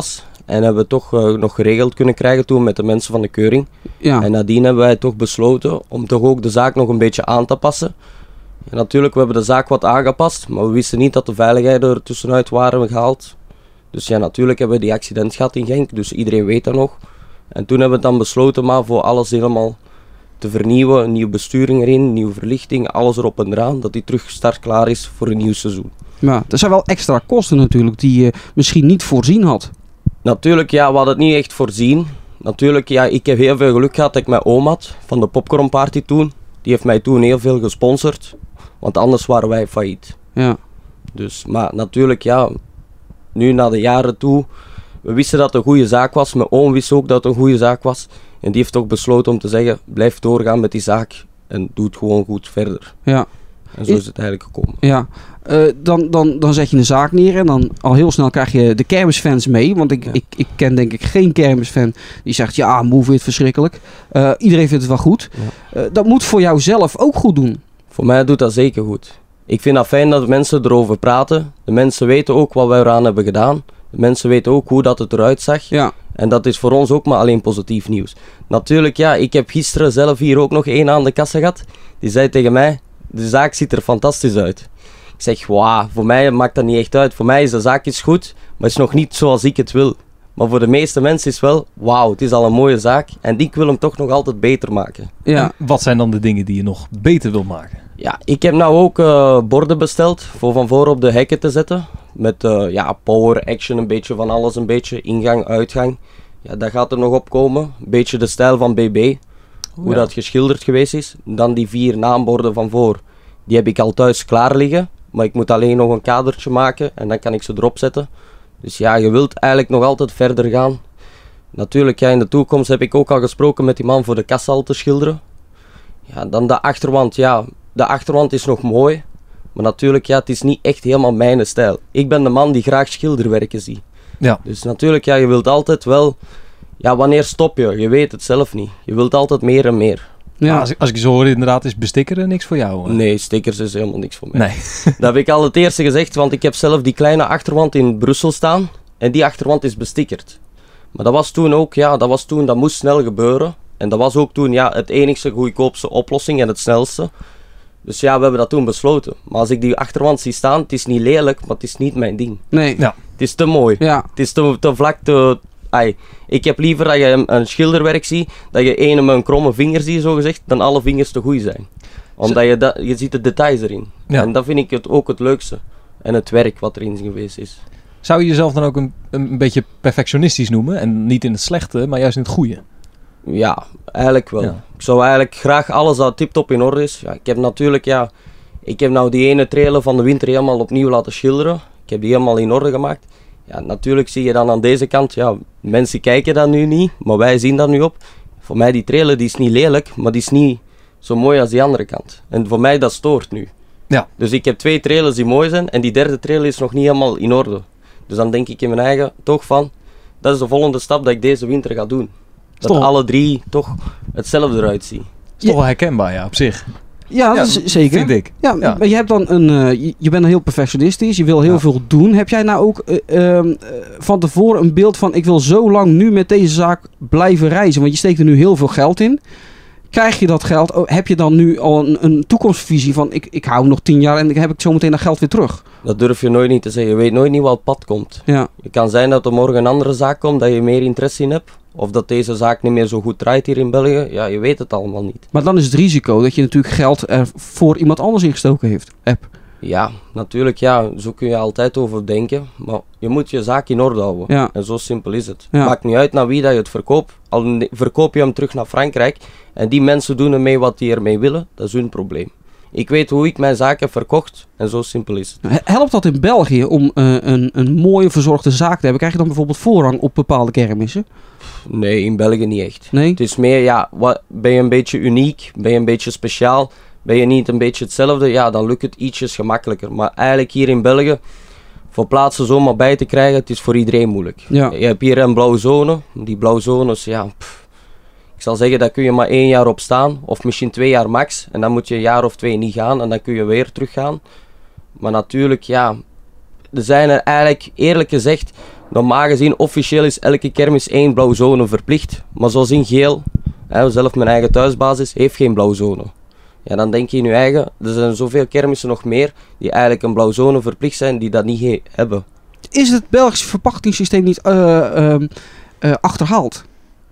En hebben we toch uh, nog geregeld kunnen krijgen toen met de mensen van de keuring. Ja. En nadien hebben wij toch besloten om toch ook de zaak nog een beetje aan te passen. En natuurlijk, we hebben de zaak wat aangepast, maar we wisten niet dat de veiligheden er tussenuit waren gehaald. Dus ja, natuurlijk hebben we die accident gehad in Genk, dus iedereen weet dat nog. En toen hebben we dan besloten maar voor alles helemaal te vernieuwen, een nieuwe besturing erin, nieuwe verlichting, alles erop en eraan, dat die terug startklaar is voor een nieuw seizoen. Ja, er zijn wel extra kosten natuurlijk die je misschien niet voorzien had. Natuurlijk, ja, we hadden het niet echt voorzien. Natuurlijk, ja, ik heb heel veel geluk gehad dat ik mijn oom had, van de Popcorn Party toen. Die heeft mij toen heel veel gesponsord, want anders waren wij failliet. Ja. Dus, maar natuurlijk, ja, nu na de jaren toe, we wisten dat het een goede zaak was. Mijn oom wist ook dat het een goede zaak was. En die heeft ook besloten om te zeggen, blijf doorgaan met die zaak en doe het gewoon goed verder. Ja. En zo is het eigenlijk gekomen. Ja, uh, dan, dan, dan zet je een zaak neer en dan al heel snel krijg je de kermisfans mee. Want ik, Ja. ik, ik ken denk ik geen kermisfan die zegt, ja, Move It verschrikkelijk. Uh, iedereen vindt het wel goed. Ja. Uh, dat moet voor jou zelf ook goed doen. Voor mij doet dat zeker goed. Ik vind het fijn dat de mensen erover praten. De mensen weten ook wat wij eraan hebben gedaan. De mensen weten ook hoe dat het eruit zag. Ja. En dat is voor ons ook maar alleen positief nieuws. Natuurlijk, ja, ik heb gisteren zelf hier ook nog één aan de kassa gehad. Die zei tegen mij, de zaak ziet er fantastisch uit. Ik zeg, wauw, voor mij maakt dat niet echt uit. Voor mij is de zaak iets goed, maar is nog niet zoals ik het wil. Maar voor de meeste mensen is wel, wauw, het is al een mooie zaak. En ik wil hem toch nog altijd beter maken. Ja. En wat zijn dan de dingen die je nog beter wil maken? Ja, ik heb nou ook uh, borden besteld voor van voor op de hekken te zetten. Met uh, ja, power, action, een beetje van alles, een beetje ingang, uitgang. Ja, dat gaat er nog op komen. Een beetje de stijl van B B. Hoe Ja. dat geschilderd geweest is. Dan die vier naamborden van voor. Die heb ik al thuis klaar liggen. Maar ik moet alleen nog een kadertje maken en dan kan ik ze erop zetten. Dus ja, je wilt eigenlijk nog altijd verder gaan. Natuurlijk, ja, in de toekomst heb ik ook al gesproken met die man voor de kassa al te schilderen. Ja, dan de achterwand, ja. De achterwand is nog mooi. Maar natuurlijk, ja, het is niet echt helemaal mijn stijl. Ik ben de man die graag schilderwerken ziet. Ja. Dus natuurlijk, ja, je wilt altijd wel... Ja, wanneer stop je? Je weet het zelf niet. Je wilt altijd meer en meer. Ja. Maar Als, ik, als ik je zo hoor, inderdaad, is bestikkeren niks voor jou. hè? Nee, stickers is helemaal niks voor mij. Nee. Dat heb ik al het eerste gezegd, want ik heb zelf die kleine achterwand in Brussel staan. En die achterwand is bestickerd. Maar dat was toen ook, ja, dat was toen, dat moest snel gebeuren. En dat was ook toen, ja, het enigste goedkoopste oplossing en het snelste. Dus ja, we hebben dat toen besloten. Maar als ik die achterwand zie staan, het is niet lelijk, maar het is niet mijn ding. Nee. Ja. Het is te mooi. Ja. Het is te, te vlak, te... Ai, ik heb liever dat je een, een schilderwerk ziet, dat je ene met een kromme vinger ziet, zo gezegd, dan alle vingers te goed zijn. Omdat je, dat, je ziet de details erin. Ja. En dat vind ik het, ook het leukste. En het werk wat erin geweest is. Zou je jezelf dan ook een, een beetje perfectionistisch noemen? En niet in het slechte, maar juist in het goede? Ja, eigenlijk wel. Ja. Ik zou eigenlijk graag alles dat tip-top in orde is. Ja, ik heb natuurlijk, ja, ik heb nou die ene trailer van de winter helemaal opnieuw laten schilderen. Ik heb die helemaal in orde gemaakt. Ja, natuurlijk zie je dan aan deze kant, ja, mensen kijken dat nu niet, maar wij zien dat nu op. Voor mij die trailer die is niet lelijk, maar die is niet zo mooi als die andere kant. En voor mij dat stoort nu. Ja. Dus ik heb twee trailers die mooi zijn en die derde trailer is nog niet helemaal in orde. Dus dan denk ik in mijn eigen toch van, dat is de volgende stap dat ik deze winter ga doen. Dat Toch- alle drie toch hetzelfde eruit zien. is toch wel herkenbaar, ja, op zich. Ja, Ja, dat is zeker. vind ik. Ja, Ja. maar je hebt dan een, uh, je, je bent heel perfectionistisch, je wil heel Ja. veel doen. Heb jij nou ook uh, um, uh, van tevoren een beeld van, ik wil zo lang nu met deze zaak blijven reizen? Want je steekt er nu heel veel geld in. Krijg je dat geld, oh, heb je dan nu al een, een toekomstvisie van, ik, ik hou nog tien jaar en dan heb ik zo meteen dat geld weer terug? Dat durf je nooit niet te zeggen. Je weet nooit niet wat op pad komt. Ja, Het kan zijn dat er morgen een andere zaak komt, dat je meer interesse in hebt. Of dat deze zaak niet meer zo goed draait hier in België. Ja, je weet het allemaal niet. maar dan is het risico dat je natuurlijk geld er voor iemand anders ingestoken heeft. Heb. Ja, natuurlijk, ja, zo kun je altijd over denken. Maar je moet je zaak in orde houden. Ja. En zo simpel is het. Ja. Maakt niet uit naar wie dat je het verkoopt. Al ne- verkoop je hem terug naar Frankrijk. En die mensen doen ermee wat die ermee willen. Dat is hun probleem. Ik weet hoe ik mijn zaak heb verkocht. En zo simpel is het. He- Helpt dat in België om uh, een, een mooie verzorgde zaak te hebben? Krijg je dan bijvoorbeeld voorrang op bepaalde kermissen? Nee, in België niet echt. Nee? Het is meer, ja, wat, ben je een beetje uniek? Ben je een beetje speciaal? Ben je niet een beetje hetzelfde? Ja, dan lukt het ietsjes gemakkelijker. Maar eigenlijk hier in België, voor plaatsen zomaar bij te krijgen, het is voor iedereen moeilijk. Ja. Je hebt hier een blauwe zone. Die blauwe zones, ja, pff, ik zal zeggen, daar kun je maar één jaar op staan. Of misschien twee jaar max. En dan moet je een jaar of twee niet gaan en dan kun je weer teruggaan. Maar natuurlijk, ja, er zijn er eigenlijk, eerlijk gezegd, Normaal gezien, officieel is elke kermis één blauwe zone verplicht. Maar zoals in Geel, hè, zelf mijn eigen thuisbasis, heeft geen blauwe zone. Ja, dan denk je in je eigen, er zijn zoveel kermissen nog meer die eigenlijk een blauwe zone verplicht zijn, die dat niet he- hebben. Is het Belgische verpakkingssysteem niet uh, uh, uh, achterhaald?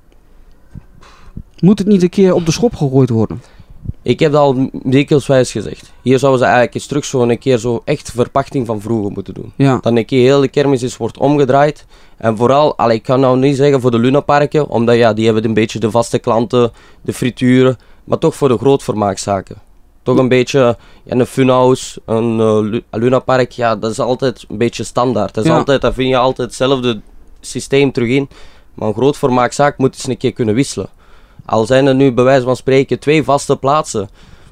Moet het niet een keer op de schop gegooid worden? Ik heb dat al dikwijls wijs gezegd. Hier zouden ze eigenlijk eens terug zo een keer zo echt verpachting van vroeger moeten doen. Ja. Dan een keer heel de kermis is wordt omgedraaid. En vooral, allee, ik kan nou niet zeggen voor de Lunaparken, omdat ja, die hebben een beetje de vaste klanten, de frituren, maar toch voor de grootvermaakzaken. Toch een beetje, ja, een funhouse, een uh, Lunapark, ja, dat is altijd een beetje standaard. Dat is Ja. altijd, daar vind je altijd hetzelfde systeem terug in. Maar een grootvermaakzaak moet eens een keer kunnen wisselen. Al zijn er nu bij wijze van spreken twee vaste plaatsen.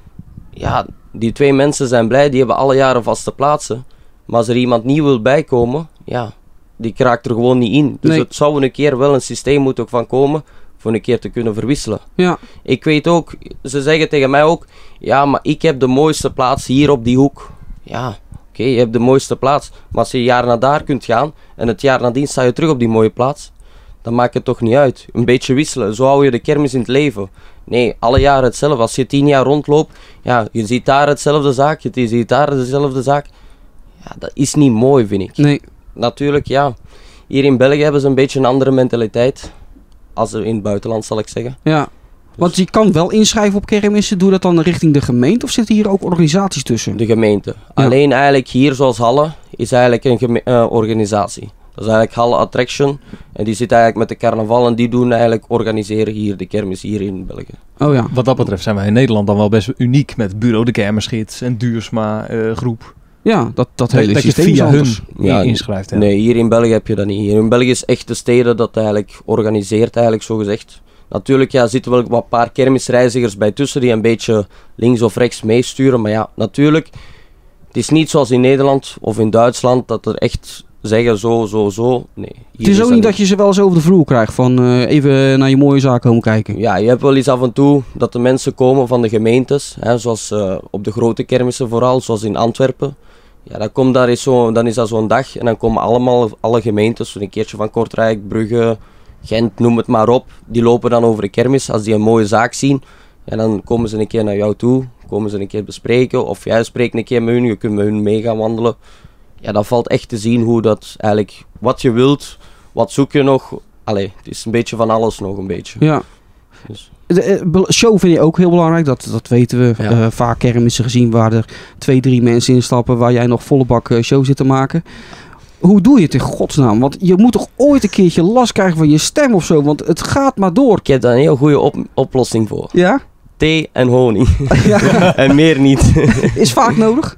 Ja, die twee mensen zijn blij, die hebben alle jaren vaste plaatsen. Maar als er iemand nieuw wil bijkomen, ja, die kraakt er gewoon niet in. Dus Nee. het zou een keer wel een systeem moeten van komen voor een keer te kunnen verwisselen. Ja. Ik weet ook, ze zeggen tegen mij ook, ja, maar ik heb de mooiste plaats hier op die hoek. Ja, oké, okay, je hebt de mooiste plaats. Maar als je een jaar naar daar kunt gaan en het jaar nadien sta je terug op die mooie plaats, dan maakt het toch niet uit. Een beetje wisselen, zo hou je de kermis in het leven. Nee, alle jaren hetzelfde. Als je tien jaar rondloopt, ja, je ziet daar hetzelfde zaak, je ziet daar dezelfde zaak. Ja, dat is niet mooi, vind ik. Nee. Natuurlijk, ja. Hier in België hebben ze een beetje een andere mentaliteit. Als in het buitenland, zal ik zeggen. Ja. Want je kan wel inschrijven op kermissen. Doe dat dan richting de gemeente of zitten hier ook organisaties tussen? De gemeente. Ja. Alleen eigenlijk hier, zoals Halle, is eigenlijk een geme- uh, organisatie. Dat is eigenlijk Halle Attraction. En die zit eigenlijk met de carnaval en die doen eigenlijk organiseren hier de kermis hier in België. Oh ja. Wat dat betreft zijn wij in Nederland dan wel best uniek met Bureau de Kermisgids en Duursma eh, groep. Ja, dat, dat Dat, hele dat je systeem is via hun anders. Ja, inschrijft. Ja. Nee, hier in België heb je dat niet. Hier in België is echt de steden dat eigenlijk organiseert, eigenlijk zo gezegd. Natuurlijk ja, zitten wel wat paar kermisreizigers bij tussen die een beetje links of rechts meesturen. Maar ja, natuurlijk, het is niet zoals in Nederland of in Duitsland dat er echt zeggen zo, zo, zo. Nee. Het is ook niet dat je ze wel eens over de vloer krijgt van uh, even naar je mooie zaak komen kijken. Ja, je hebt wel eens af en toe dat de mensen komen van de gemeentes, hè, zoals uh, op de grote kermissen vooral, zoals in Antwerpen. Ja, dan, komt daar is zo, dan is dat zo'n dag en dan komen allemaal alle gemeentes, een keertje van Kortrijk, Brugge, Gent, noem het maar op. Die lopen dan over de kermis, als die een mooie zaak zien. En dan komen ze een keer naar jou toe, komen ze een keer bespreken, of jij spreekt een keer met hun, je kunt met hun mee gaan wandelen. Ja, dat valt echt te zien hoe dat eigenlijk, wat je wilt, wat zoek je nog. Allee, het is een beetje van alles nog een beetje. Ja. Dus. De uh, show vind je ook heel belangrijk, dat, dat weten we. Ja. Uh, vaak kermissen gezien waar er twee, drie mensen instappen, waar jij nog volle bak uh, show zit te maken. Hoe doe je het in godsnaam? Want je moet toch ooit een keertje last krijgen van je stem of zo, want het gaat maar door. Ik heb daar een heel goede op- oplossing voor. Ja? Thee en honing. Ja. En meer niet. Is vaak nodig?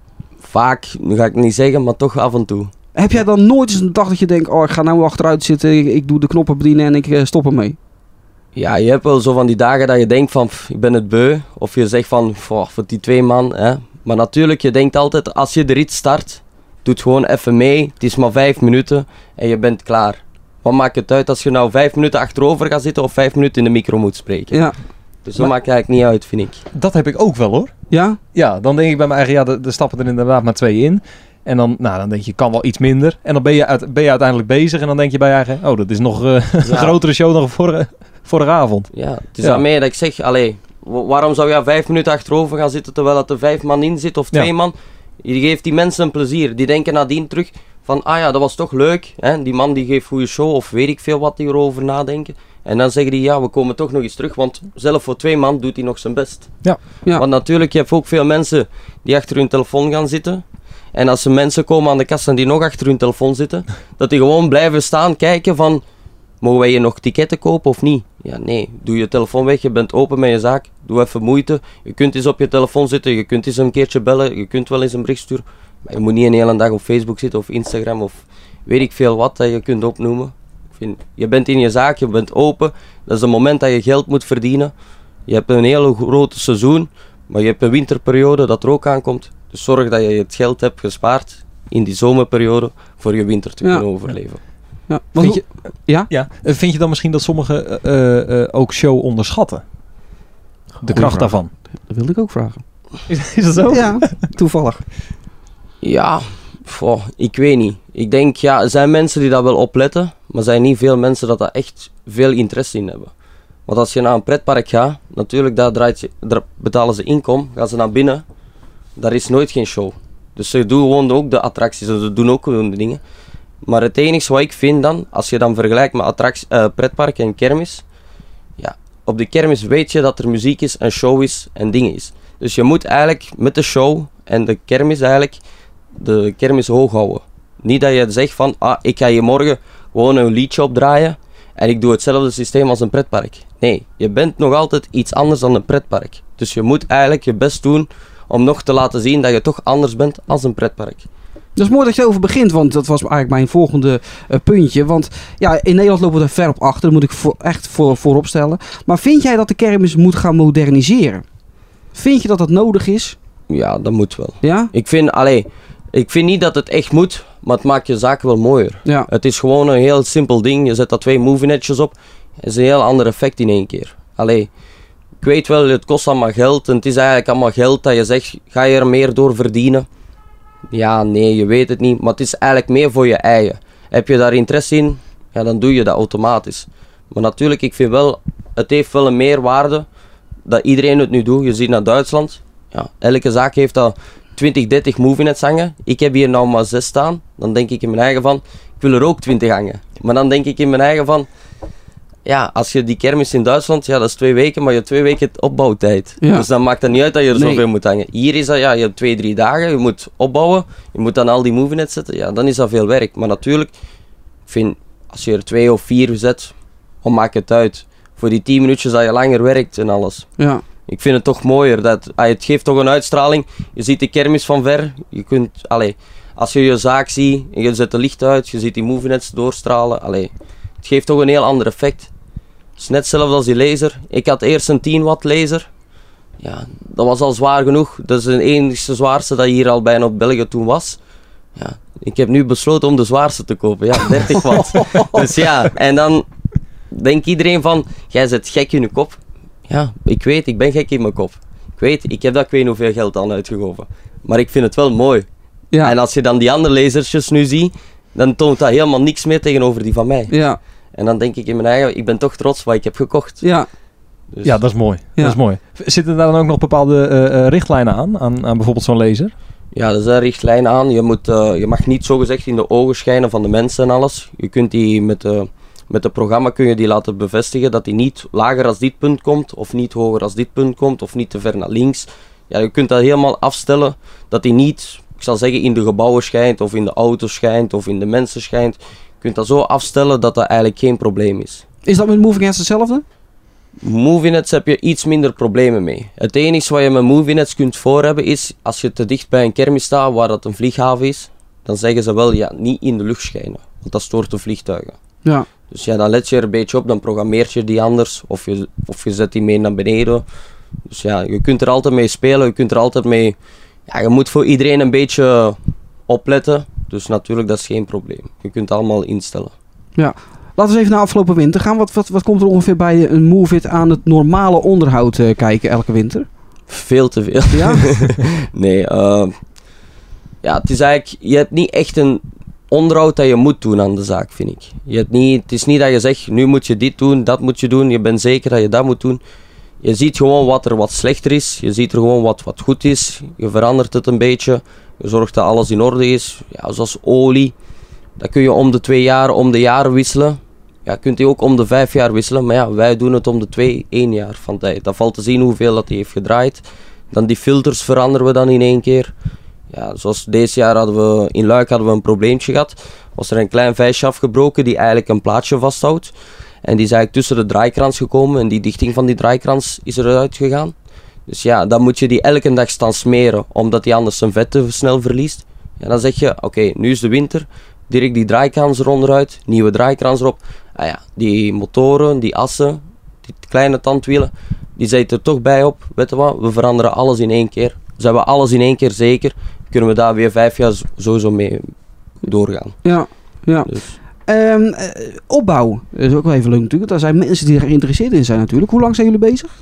Vaak, nu ga ik niet zeggen, maar toch af en toe. Heb jij dan nooit eens een dag dat je denkt, oh ik ga nou achteruit zitten, ik, ik doe de knoppen bedienen en ik uh, stop ermee? Ja, je hebt wel zo van die dagen dat je denkt van, pff, ik ben het beu. Of je zegt van, voor die twee man. Hè. Maar natuurlijk, je denkt altijd, als je de rit start, doe het gewoon even mee. Het is maar vijf minuten en je bent klaar. Wat maakt het uit als je nou vijf minuten achterover gaat zitten of vijf minuten in de micro moet spreken? Ja. Dus dat maakt eigenlijk niet uit, vind ik. Dat heb ik ook wel hoor. Ja? Ja, dan denk ik bij mijn eigen, ja, er, er stappen er inderdaad maar twee in. En dan, nou, dan denk je, kan wel iets minder. En dan ben je, uit, ben je uiteindelijk bezig en dan denk je bij je eigen, oh, dat is nog uh, Ja. een grotere show dan vorige, vorige avond. Ja, het is Ja. aan mij dat ik zeg, allee, wa- waarom zou je vijf minuten achterover gaan zitten terwijl er vijf man in zit of twee Ja. man? Je geeft die mensen een plezier. Die denken nadien terug van, ah ja, dat was toch leuk. Hè? Die man die geeft goede show of weet ik veel wat die erover nadenken. En dan zeggen die, ja, we komen toch nog eens terug, want zelf voor twee man doet hij nog zijn best. Ja. Ja. Want natuurlijk, je hebt ook veel mensen die achter hun telefoon gaan zitten. En als er mensen komen aan de kassa die nog achter hun telefoon zitten, dat die gewoon blijven staan kijken van, mogen wij hier nog ticketten kopen of niet? Ja, nee. Doe je telefoon weg, je bent open met je zaak. Doe even moeite. Je kunt eens op je telefoon zitten, je kunt eens een keertje bellen, je kunt wel eens een bericht sturen. Maar je moet niet een hele dag op Facebook zitten of Instagram of weet ik veel wat dat je kunt opnoemen. Ik vind, je bent in je zaak, je bent open. Dat is het moment dat je geld moet verdienen. Je hebt een hele grote seizoen, maar je hebt een winterperiode dat er ook aankomt. Dus zorg dat je het geld hebt gespaard in die zomerperiode voor je winter te Ja. kunnen overleven. Ja. Want Vind je, ja? ja, eh, vind je dan misschien dat sommigen uh, uh, ook show onderschatten? De kracht vraag. daarvan. Dat wilde ik ook vragen. Is, is dat zo? Ja, toevallig. Ja, Goh, ik weet niet. Ik denk, ja, er zijn mensen die dat wel opletten, maar er zijn niet veel mensen dat daar echt veel interesse in hebben. Want als je naar een pretpark gaat, natuurlijk, daar, draait je, daar betalen ze inkom, gaan ze naar binnen, daar is nooit geen show. Dus ze doen gewoon ook de attracties, ze doen ook gewoon de dingen. Maar het enige wat ik vind dan, als je dan vergelijkt met attractie, uh, pretpark en kermis, ja, op de kermis weet je dat er muziek is, een show is en dingen is. Dus je moet eigenlijk met de show en de kermis eigenlijk de kermis hoog houden. Niet dat je zegt van, ah, ik ga hier morgen gewoon een liedje opdraaien en ik doe hetzelfde systeem als een pretpark. Nee, je bent nog altijd iets anders dan een pretpark. Dus je moet eigenlijk je best doen om nog te laten zien dat je toch anders bent als een pretpark. Dat is mooi dat je erover begint, want dat was eigenlijk mijn volgende uh, puntje. Want ja, in Nederland lopen we er ver op achter, dat moet ik voor, echt voor, voorop stellen. Maar vind jij dat de kermis moet gaan moderniseren? Vind je dat dat nodig is? Ja, dat moet wel. Ja? Ik vind, allee, ik vind niet dat het echt moet, maar het maakt je zaken wel mooier. Ja. Het is gewoon een heel simpel ding. Je zet daar twee movinetjes op. Het is een heel ander effect in één keer. Allee, ik weet wel, het kost allemaal geld. En het is eigenlijk allemaal geld dat je zegt, ga je er meer door verdienen? Ja, nee, je weet het niet. Maar het is eigenlijk meer voor je eigen. Heb je daar interesse in? Ja, dan doe je dat automatisch. Maar natuurlijk, ik vind wel, het heeft wel een meerwaarde dat iedereen het nu doet. Je ziet naar Duitsland. Ja, elke zaak heeft dat twintig, dertig movinets hangen. Ik heb hier nou maar zes staan. Dan denk ik in mijn eigen van, ik wil er ook twintig hangen. Maar dan denk ik in mijn eigen van, ja, als je die kermis in Duitsland, ja, dat is twee weken, maar je hebt twee weken opbouwtijd. Ja. Dus dan maakt het niet uit dat je er Nee. zoveel moet hangen. Hier is dat, ja, je hebt twee, drie dagen, je moet opbouwen, je moet dan al die movinets zetten. Ja, dan is dat veel werk. Maar natuurlijk, ik vind, als je er twee of vier zet, dan maakt het uit. Voor die tien minuutjes dat je langer werkt en alles. Ja. Ik vind het toch mooier. Dat, ah, het geeft toch een uitstraling. Je ziet de kermis van ver. Je kunt, allee, als je je zaak ziet en je zet de licht uit, je ziet die movinets doorstralen. Allee, het geeft toch een heel ander effect. Het is net hetzelfde als die laser. Ik had eerst een tien watt laser. Ja, dat was al zwaar genoeg. Dat is het enige zwaarste dat hier al bijna op België toen was. Ja, ik heb nu besloten om de zwaarste te kopen. Ja, dertig watt. Dus ja, en dan denkt iedereen van, jij zit gek in je kop. Ja, ik weet, ik ben gek in mijn kop. Ik weet, ik heb daar ik weet hoeveel geld aan uitgegeven. Maar ik vind het wel mooi. Ja. En als je dan die andere lasertjes nu ziet, dan toont dat helemaal niks meer tegenover die van mij. Ja. En dan denk ik in mijn eigen, ik ben toch trots wat ik heb gekocht. Ja. Dus, Ja, dat is mooi. Ja. Dat is mooi. Zitten daar dan ook nog bepaalde uh, uh, richtlijnen aan, aan, aan bijvoorbeeld zo'n laser? ja, er zijn richtlijnen aan. Je, moet, uh, je mag niet zogezegd in de ogen schijnen van de mensen en alles. Je kunt die met de, met het programma kun je die laten bevestigen dat die niet lager als dit punt komt, of niet hoger als dit punt komt, of niet te ver naar links. Ja, je kunt dat helemaal afstellen, dat die niet, ik zal zeggen, in de gebouwen schijnt, of in de auto's schijnt, of in de mensen schijnt. Je kunt dat zo afstellen dat dat eigenlijk geen probleem is. Is dat met Moving Heads hetzelfde? Movinets heb je iets minder problemen mee. Het enige wat je met movinets kunt voor hebben is, als je te dicht bij een kermis staat waar dat een vlieghaven is, dan zeggen ze wel, ja, niet in de lucht schijnen, want dat stoort de vliegtuigen. Ja. Dus ja, dan let je er een beetje op, dan programmeert je die anders, of je, of je zet die mee naar beneden. Dus ja, je kunt er altijd mee spelen, je kunt er altijd mee... Ja, je moet voor iedereen een beetje opletten, dus natuurlijk, dat is geen probleem. Je kunt het allemaal instellen. Ja. Laten we eens even naar afgelopen winter gaan. Wat, wat, wat komt er ongeveer bij een Move It aan het normale onderhoud uh, kijken elke winter? Veel te veel. Ja? nee, uh, ja, het is eigenlijk, je hebt niet echt een onderhoud dat je moet doen aan de zaak, vind ik. Je hebt niet, het is niet dat je zegt, nu moet je dit doen, dat moet je doen, je bent zeker dat je dat moet doen. Je ziet gewoon wat er wat slechter is, je ziet er gewoon wat, wat goed is, je verandert het een beetje, je zorgt dat alles in orde is. Ja, zoals olie, dat kun je om de twee jaar, om de jaren wisselen. Ja, kunt u ook om de vijf jaar wisselen, maar ja, wij doen het om de twee, één jaar van tijd. Dat valt te zien hoeveel dat hij heeft gedraaid. Dan die filters veranderen we dan in één keer. Ja, zoals deze jaar hadden we, in Luik hadden we een probleempje gehad. Was er een klein vijsje afgebroken die eigenlijk een plaatje vasthoudt. En die is eigenlijk tussen de draaikrans gekomen en die dichting van die draaikrans is eruit gegaan. Dus ja, dan moet je die elke dag staan smeren, omdat die anders zijn vet te snel verliest. Ja, dan zeg je, oké, okay, nu is de winter, direct die draaikrans eronderuit, nieuwe draaikrans erop. Ah ja, die motoren, die assen, die kleine tandwielen, die zitten er toch bij op. Weet je wat, we veranderen alles in één keer. Zijn we alles in één keer zeker, kunnen we daar weer vijf jaar sowieso mee doorgaan. Ja, ja. Dus. Um, uh, opbouw, dat is ook wel even leuk natuurlijk. Daar zijn mensen die er geïnteresseerd in zijn natuurlijk. Hoe lang zijn jullie bezig?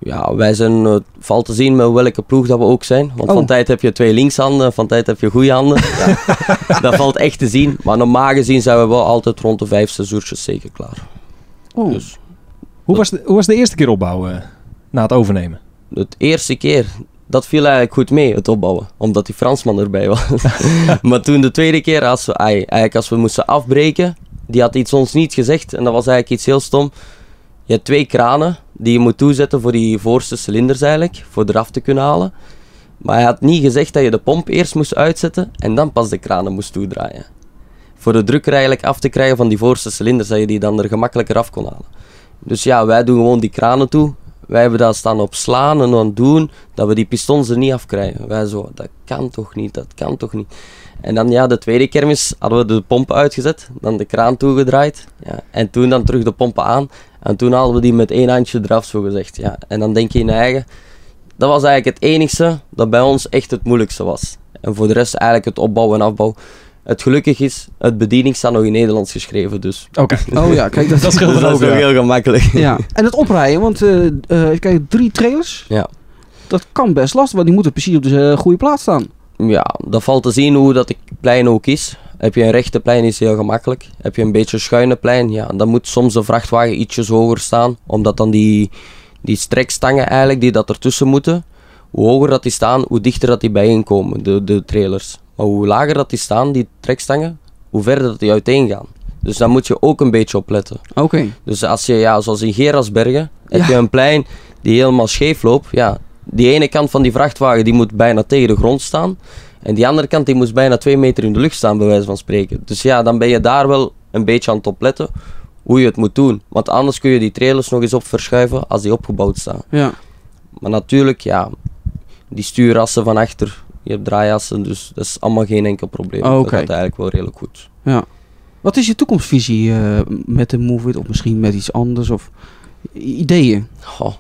Ja, wij zijn, uh, valt te zien met welke ploeg dat we ook zijn. Want Oh. van tijd heb je twee linkshanden, van tijd heb je goede handen. Ja, dat valt echt te zien. Maar normaal gezien zijn we wel altijd rond de vijf, zes uurtjes zeker klaar. Oh. Dus Hoe was, de, hoe was de eerste keer opbouwen na het overnemen? het eerste keer, dat viel eigenlijk goed mee, het opbouwen. Omdat die Fransman erbij was. Maar toen de tweede keer, als we, ai, eigenlijk als we moesten afbreken, die had iets ons niet gezegd. En dat was eigenlijk iets heel stom. Je hebt twee kranen die je moet toezetten voor die voorste cilinders eigenlijk, voor eraf te kunnen halen. Maar hij had niet gezegd dat je de pomp eerst moest uitzetten en dan pas de kranen moest toedraaien. Voor de druk er eigenlijk af te krijgen van die voorste cilinders, dat je die dan er gemakkelijker af kon halen. Dus ja, wij doen gewoon die kranen toe. Wij hebben dat staan op slaan en aan doen, dat we die pistons er niet afkrijgen. Wij zo, dat kan toch niet, dat kan toch niet. En dan ja, de tweede kermis hadden we de pompen uitgezet, dan de kraan toegedraaid. Ja, en toen dan terug de pompen aan. En toen haalden we die met één handje eraf, zo gezegd. Ja. En dan denk je in je eigen, dat was eigenlijk het enigste dat bij ons echt het moeilijkste was. En voor de rest eigenlijk het opbouw en afbouw. Het gelukkig is, het bediening staat nog in Nederlands geschreven, dus... Oké. Oh ja, kijk, dat, Dat scheelt dat dan is ook nog weer. heel gemakkelijk. Ja. En het oprijden, want uh, uh, even kijken, drie trailers, Ja. dat kan best lastig, want die moeten precies op de uh, goede plaats staan. Ja, dat valt te zien hoe dat de plein ook is. Heb je een rechte plein, is het heel gemakkelijk. Heb je een beetje schuine plein, ja, dan moet soms de vrachtwagen ietsjes hoger staan. Omdat dan die, die strekstangen eigenlijk, die dat ertussen moeten, hoe hoger dat die staan, hoe dichter dat die bijeenkomen, de, de trailers. Maar hoe lager dat die staan, die trekstangen, hoe verder dat die uiteen gaan. Dus daar moet je ook een beetje op letten. Oké. Okay. Dus als je, ja, zoals in Gerasbergen, heb Ja. je een plein die helemaal scheef loopt. Ja, die ene kant van die vrachtwagen die moet bijna tegen de grond staan. En die andere kant die moest bijna twee meter in de lucht staan, bij wijze van spreken. Dus ja, dan ben je daar wel een beetje aan het opletten hoe je het moet doen. Want anders kun je die trailers nog eens op verschuiven als die opgebouwd staan. Ja. Maar natuurlijk, ja, die stuurassen van achter, je hebt draaiassen, dus dat is allemaal geen enkel probleem. Oh, Dat oké. gaat eigenlijk wel redelijk goed. Ja. Wat is je toekomstvisie uh, met de Move It, of misschien met iets anders, of i- ideeën? Goh,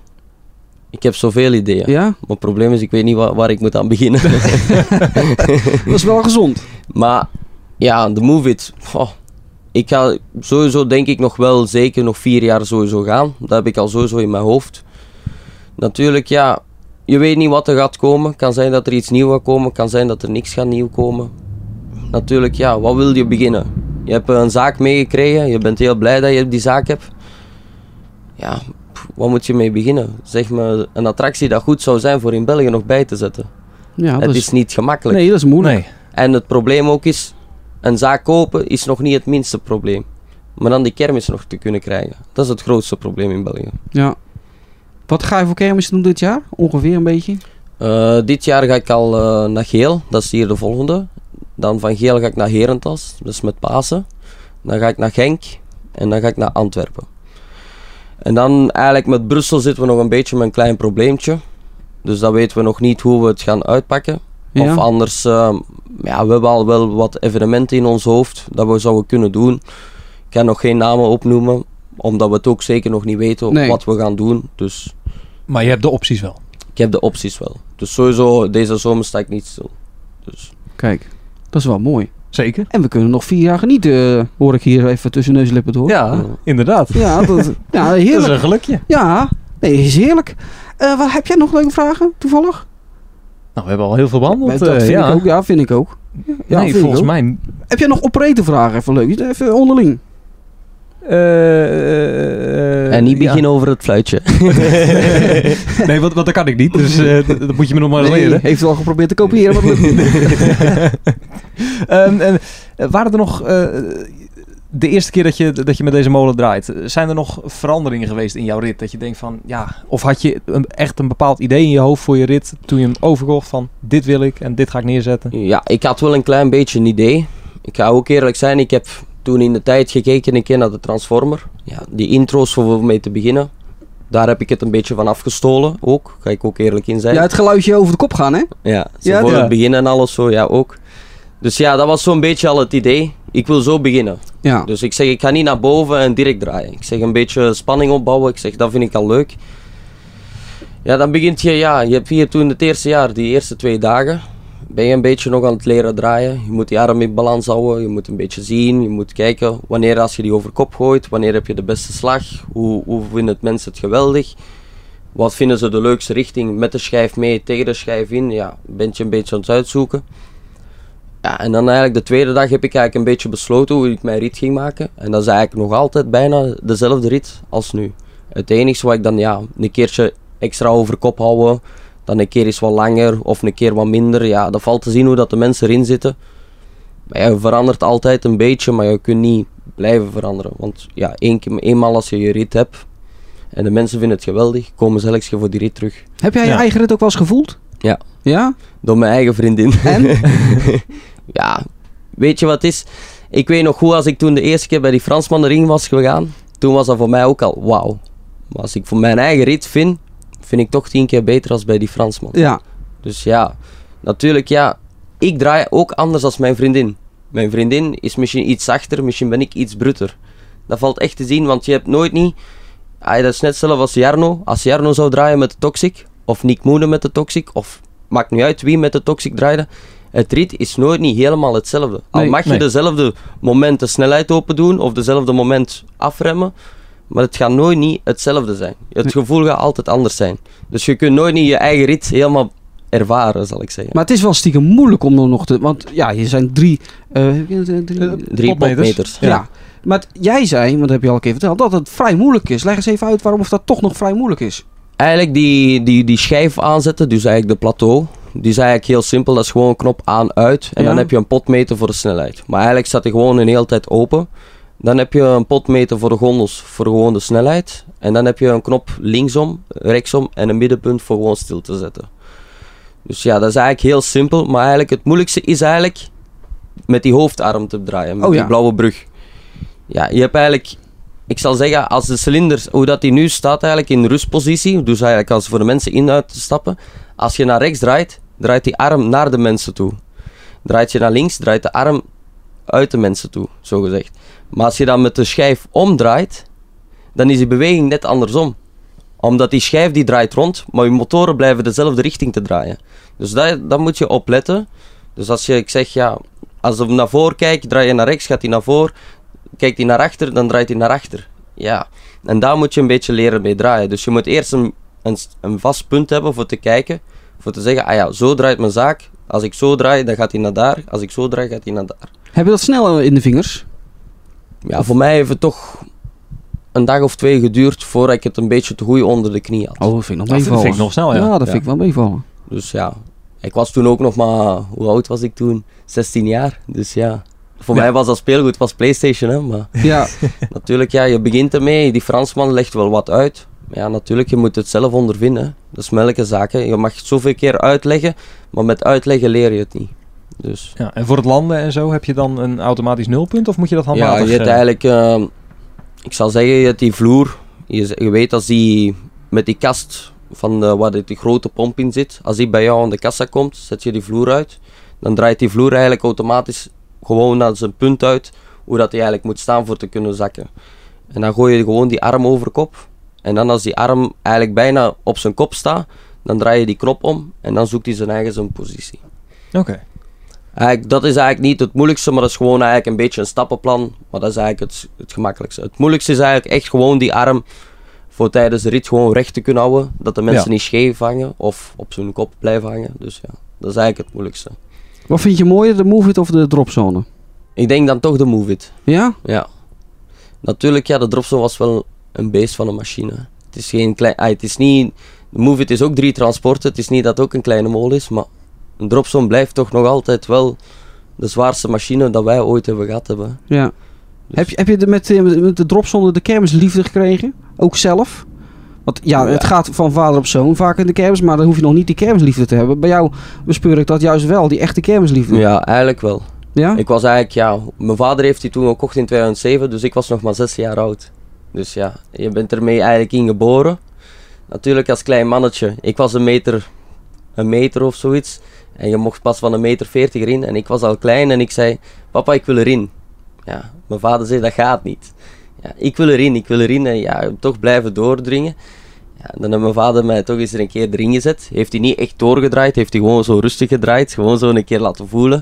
ik heb zoveel ideeën. Ja? Maar het probleem is, ik weet niet waar, waar ik moet aan beginnen. Dat is wel gezond. Maar ja, de Move It. Goh, ik ga sowieso denk ik nog wel zeker nog vier jaar sowieso gaan. Dat heb ik al sowieso in mijn hoofd. Natuurlijk, ja, je weet niet wat er gaat komen. Kan zijn dat er iets nieuws gaat komen. Kan zijn dat er niks gaat nieuw komen. Natuurlijk, ja, wat wil je beginnen? Je hebt een zaak meegekregen. Je bent heel blij dat je die zaak hebt. Ja, pff, wat moet je mee beginnen? Zeg me een attractie dat goed zou zijn voor in België nog bij te zetten. Ja, dat Het is... is niet gemakkelijk. Nee, dat is moeilijk. Nee. En het probleem ook is, een zaak kopen is nog niet het minste probleem. Maar dan die kermis nog te kunnen krijgen. Dat is het grootste probleem in België. Ja. Wat ga je voor kermis doen dit jaar? Ongeveer een beetje? Uh, dit jaar ga ik al uh, naar Geel, dat is hier de volgende. Dan van Geel ga ik naar Herentals, dat is met Pasen. Dan ga ik naar Genk en dan ga ik naar Antwerpen. En dan eigenlijk met Brussel zitten we nog een beetje met een klein probleempje. Dus dat weten we nog niet hoe we het gaan uitpakken. Ja. Of anders, uh, ja, we hebben al wel wat evenementen in ons hoofd dat we zouden kunnen doen. Ik kan nog geen namen opnoemen, omdat we het ook zeker nog niet weten Nee. wat we gaan doen. Dus Maar je hebt de opties wel. ik heb de opties wel. Dus sowieso, deze zomer sta ik niet stil. Dus. Kijk, dat is wel mooi. Zeker. En we kunnen nog vier jaar genieten, uh, hoor ik hier even tussen neus en lippen door. Ja, inderdaad. Ja, dat, ja Dat is heerlijk. een gelukje. Ja, nee, is heerlijk. Uh, wat, heb jij nog leuke vragen, toevallig? Nou, we hebben al heel veel behandeld. dat eh, vind ja. ik ook, ja, vind ik ook. Ja, nee, vind ik volgens ook. mij... Heb jij nog operatorvragen? Even leuk, even onderling. eh, eh, En niet ja. beginnen over het fluitje. Nee, want, want dat kan ik niet. Dus eh, dat, dat moet je me nog maar Nee, leren. heeft wel geprobeerd te kopiëren, maar dat lukt niet. Ehm, en, eh, waren er nog... eh, de eerste keer dat je, dat je met deze molen draait, zijn er nog veranderingen geweest in jouw rit? Dat je denkt van, ja... Of had je een, echt een bepaald idee in je hoofd voor je rit toen je hem overkocht van... Dit wil ik en dit ga ik neerzetten? Ja, ik had wel een klein beetje een idee. Ik ga ook eerlijk zijn, ik heb toen in de tijd gekeken een keer naar de Transformer. Ja, die intro's voor mee te beginnen. Daar heb ik het een beetje van afgestolen ook. Ga ik ook eerlijk in zijn. Ja, het geluidje over de kop gaan, hè? Ja, zo Ja, voor ja. het begin en alles zo, ja ook. Dus ja, dat was zo'n beetje al het idee. Ik wil zo beginnen. Ja. Dus ik zeg, ik ga niet naar boven en direct draaien. Ik zeg een beetje spanning opbouwen. Ik zeg, dat vind ik al leuk. Ja, dan begint je, ja, je hebt hier toen het eerste jaar, die eerste twee dagen, ben je een beetje nog aan het leren draaien. Je moet die arm in balans houden, je moet een beetje zien, je moet kijken wanneer als je die over kop gooit, wanneer heb je de beste slag, hoe, hoe vinden het mensen het geweldig. wat vinden ze de leukste richting met de schijf mee, tegen de schijf in. Ja, ben je een beetje aan het uitzoeken. Ja, en dan eigenlijk de tweede dag heb ik eigenlijk een beetje besloten hoe ik mijn rit ging maken. En dat is eigenlijk nog altijd bijna dezelfde rit als nu. Het enige wat ik dan ja, een keertje extra over kop houden, dan een keer is wat langer of een keer wat minder. Ja, dat valt te zien hoe dat de mensen erin zitten. Maar ja, je verandert altijd een beetje, maar je kunt niet blijven veranderen. Want ja, één keer, eenmaal als je je rit hebt en de mensen vinden het geweldig, komen ze elke keer voor die rit terug. Heb jij je Ja. eigen rit ook wel eens gevoeld? Ja. Ja? Door mijn eigen vriendin. En? Ja, weet je wat het is? Ik weet nog goed, als ik toen de eerste keer bij die Fransman de ring was gegaan, toen was dat voor mij ook al wauw. Maar als ik voor mijn eigen rit vind, vind ik toch tien keer beter als bij die Fransman. Ja. Dus ja, natuurlijk ja, ik draai ook anders als mijn vriendin. Mijn vriendin is misschien iets zachter, misschien ben ik iets bruter. Dat valt echt te zien, want je hebt nooit niet... Ah, dat is net hetzelfde als Jarno. Als Jarno zou draaien met de Toxic, of Nick Moenen met de Toxic, of maakt niet uit wie met de Toxic draaide. Het rit is nooit niet helemaal hetzelfde. Al Nee, mag je nee. dezelfde moment de snelheid open doen, of dezelfde moment afremmen, maar het gaat nooit niet hetzelfde zijn. Het gevoel gaat altijd anders zijn. Dus je kunt nooit niet je eigen rit helemaal ervaren, zal ik zeggen. Maar het is wel stiekem moeilijk om er nog te... Want ja, je zijn drie... eh, drie Drie potmeters. potmeters. ja. ja. Maar het- jij zei, want dat heb je al een keer verteld, dat het vrij moeilijk is. Leg eens even uit waarom of dat toch nog vrij moeilijk is. Eigenlijk die, die, die schijf aanzetten, dus eigenlijk de plateau, die is eigenlijk heel simpel. Dat is gewoon een knop aan-uit en Ja. dan heb je een potmeter voor de snelheid. Maar eigenlijk staat hij gewoon een hele tijd open. Dan heb je een potmeter voor de gondels voor gewoon de snelheid. En dan heb je een knop linksom, rechtsom en een middenpunt voor gewoon stil te zetten. Dus ja, dat is eigenlijk heel simpel. Maar eigenlijk het moeilijkste is eigenlijk met die hoofdarm te draaien, met Oh ja. die blauwe brug. Ja, je hebt eigenlijk... Ik zal zeggen, als de cilinder, hoe dat die nu staat eigenlijk in rustpositie, dus eigenlijk als voor de mensen in uit te stappen, als je naar rechts draait, draait die arm naar de mensen toe. Draait je naar links, draait de arm uit de mensen toe, zo gezegd. Maar als je dan met de schijf omdraait, dan is die beweging net andersom. Omdat die schijf die draait rond, maar je motoren blijven dezelfde richting te draaien. Dus dat, dat moet je opletten. Dus als je, ik zeg ja, als hij naar voren kijkt, draai je naar rechts, gaat hij naar voren. Kijkt hij naar achter, dan draait hij naar achter. Ja, en daar moet je een beetje leren mee draaien. Dus je moet eerst een, een, een vast punt hebben voor te kijken. Voor te zeggen, ah ja, zo draait mijn zaak. Als ik zo draai, dan gaat hij naar daar. Als ik zo draai, gaat hij naar daar. Heb je dat snel in de vingers? Ja, voor mij heeft het toch een dag of twee geduurd voordat ik het een beetje te goed onder de knie had. Oh, dat vind ik nog Dat meevallen. vind ik nog snel, ja. Ja, dat Ja. vind ik wel meevallen. Dus ja, ik was toen ook nog maar, hoe oud was ik toen? zestien jaar. Dus ja, voor Ja. mij was dat speelgoed, was PlayStation, hè. Maar Ja, natuurlijk, ja, je begint ermee. Die Fransman legt wel wat uit. Maar ja, natuurlijk, je moet het zelf ondervinden. Hè. Dat is melke zaak, hè. Je mag het zoveel keer uitleggen, maar met uitleggen leer je het niet. Dus Ja, en voor het landen en zo, heb je dan een automatisch nulpunt of moet je dat ja, handmatig? je hebt eh, eigenlijk, eh, ik zal zeggen, je hebt die vloer. Je, je weet als die met die kast van de, waar die grote pomp in zit, als die bij jou aan de kassa komt, zet je die vloer uit. Dan draait die vloer eigenlijk automatisch gewoon naar zijn punt uit, hoe dat hij eigenlijk moet staan voor te kunnen zakken. En dan gooi je gewoon die arm over kop. En dan als die arm eigenlijk bijna op zijn kop staat, dan draai je die knop om en dan zoekt hij zijn eigen zijn positie. Oké. Eigenlijk, dat is eigenlijk niet het moeilijkste, maar dat is gewoon eigenlijk een beetje een stappenplan. Maar dat is eigenlijk het, het gemakkelijkste. Het moeilijkste is eigenlijk echt gewoon die arm voor tijdens de rit gewoon recht te kunnen houden. Dat de mensen Ja. niet scheef hangen of op zijn kop blijven hangen. Dus ja, dat is eigenlijk het moeilijkste. wat vind je mooier, de move-it of de dropzone? Ik denk dan toch de move-it. Ja? Ja. Natuurlijk, ja, de dropzone was wel een beest van een machine. Het is geen klein... Ah, het is niet... De move-it is ook drie transporten. Het is niet dat het ook een kleine molen is, maar een dropzone blijft toch nog altijd wel de zwaarste machine dat wij ooit hebben gehad hebben. Ja. Dus- Heb je, heb je de, met, eh, met de dropzone de kermisliefde gekregen? Ook zelf? Want ja, Ja. het gaat van vader op zoon vaak in de kermis, maar dan hoef je nog niet die kermisliefde te hebben. Bij jou bespeur ik dat juist wel, die echte kermisliefde. Ja, eigenlijk wel. Ja? Ik was eigenlijk, ja, mijn vader heeft die toen gekocht in tweeduizend zeven, dus ik was nog maar zes jaar oud. Dus ja, je bent ermee eigenlijk in geboren. Natuurlijk als klein mannetje, ik was een meter, een meter of zoiets. En je mocht pas van een meter veertig erin en ik was al klein en ik zei, papa ik wil erin. Ja, mijn vader zei dat gaat niet. Ja, ik wil erin, ik wil erin en ja, toch blijven doordringen. Ja, dan heeft mijn vader mij toch eens er een keer erin gezet. Heeft hij niet echt doorgedraaid, heeft hij gewoon zo rustig gedraaid. Gewoon zo een keer laten voelen.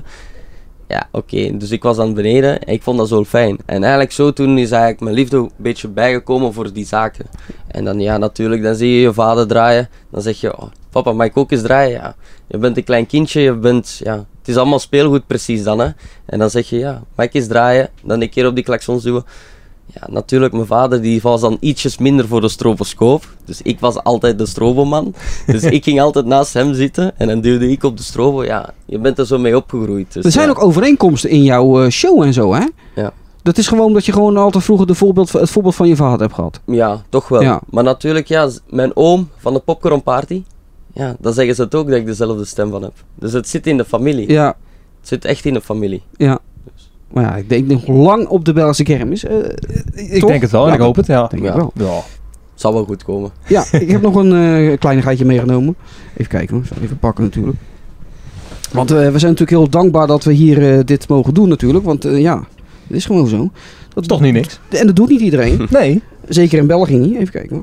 Ja, oké. Dus ik was aan beneden en ik vond dat zo fijn. En eigenlijk zo toen is eigenlijk mijn liefde een beetje bijgekomen voor die zaken. En dan ja, natuurlijk, dan zie je je vader draaien. Dan zeg je, oh, papa, mag ik ook eens draaien? Ja, je bent een klein kindje, je bent, ja, het is allemaal speelgoed precies dan, hè. En dan zeg je, ja, mag ik eens draaien? Dan een keer op die klaksons duwen. Ja, natuurlijk, mijn vader die was dan ietsjes minder voor de stroboscoop. Dus ik was altijd de stroboman. Dus ik ging altijd naast hem zitten en dan duwde ik op de strobo. Ja, je bent er zo mee opgegroeid. Dus, er zijn ja. ook overeenkomsten in jouw uh, show en zo, hè? Ja. Dat is gewoon dat je gewoon altijd vroeger de voorbeeld, het voorbeeld van je vader hebt gehad. Ja, toch wel. Ja. Maar natuurlijk, ja, mijn oom van de Popcorn Party, ja, dan zeggen ze het ook dat ik dezelfde stem van heb. Dus het zit in de familie. Ja. Het zit echt in de familie. Ja. Maar ja, ik denk nog lang op de Belgische kermis. Uh, ik toch? denk het wel en ja, ik hoop het, ja. Denk ja. ik wel. Ja. Zal wel goed komen. Ja, ik heb nog een uh, kleinigheidje meegenomen. Even kijken hoor, even pakken natuurlijk. Want uh, we zijn natuurlijk heel dankbaar dat we hier uh, dit mogen doen natuurlijk. Want uh, ja, het is gewoon zo. Dat is toch niet niks. En dat doet niet iedereen. Nee. Zeker in België niet. Even kijken hoor.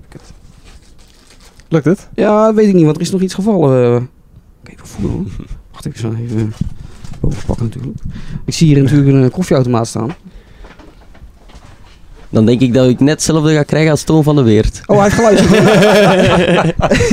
Lukt het? Ja, dat weet ik niet, want er is nog iets gevallen. Uh, even voelen hoor. Wacht, ik zal even boven pakken natuurlijk. Ik zie hier natuurlijk een koffieautomaat staan. Dan denk ik dat ik net hetzelfde ga krijgen als Toon van de Weert. Oh, hij heeft geluisterd.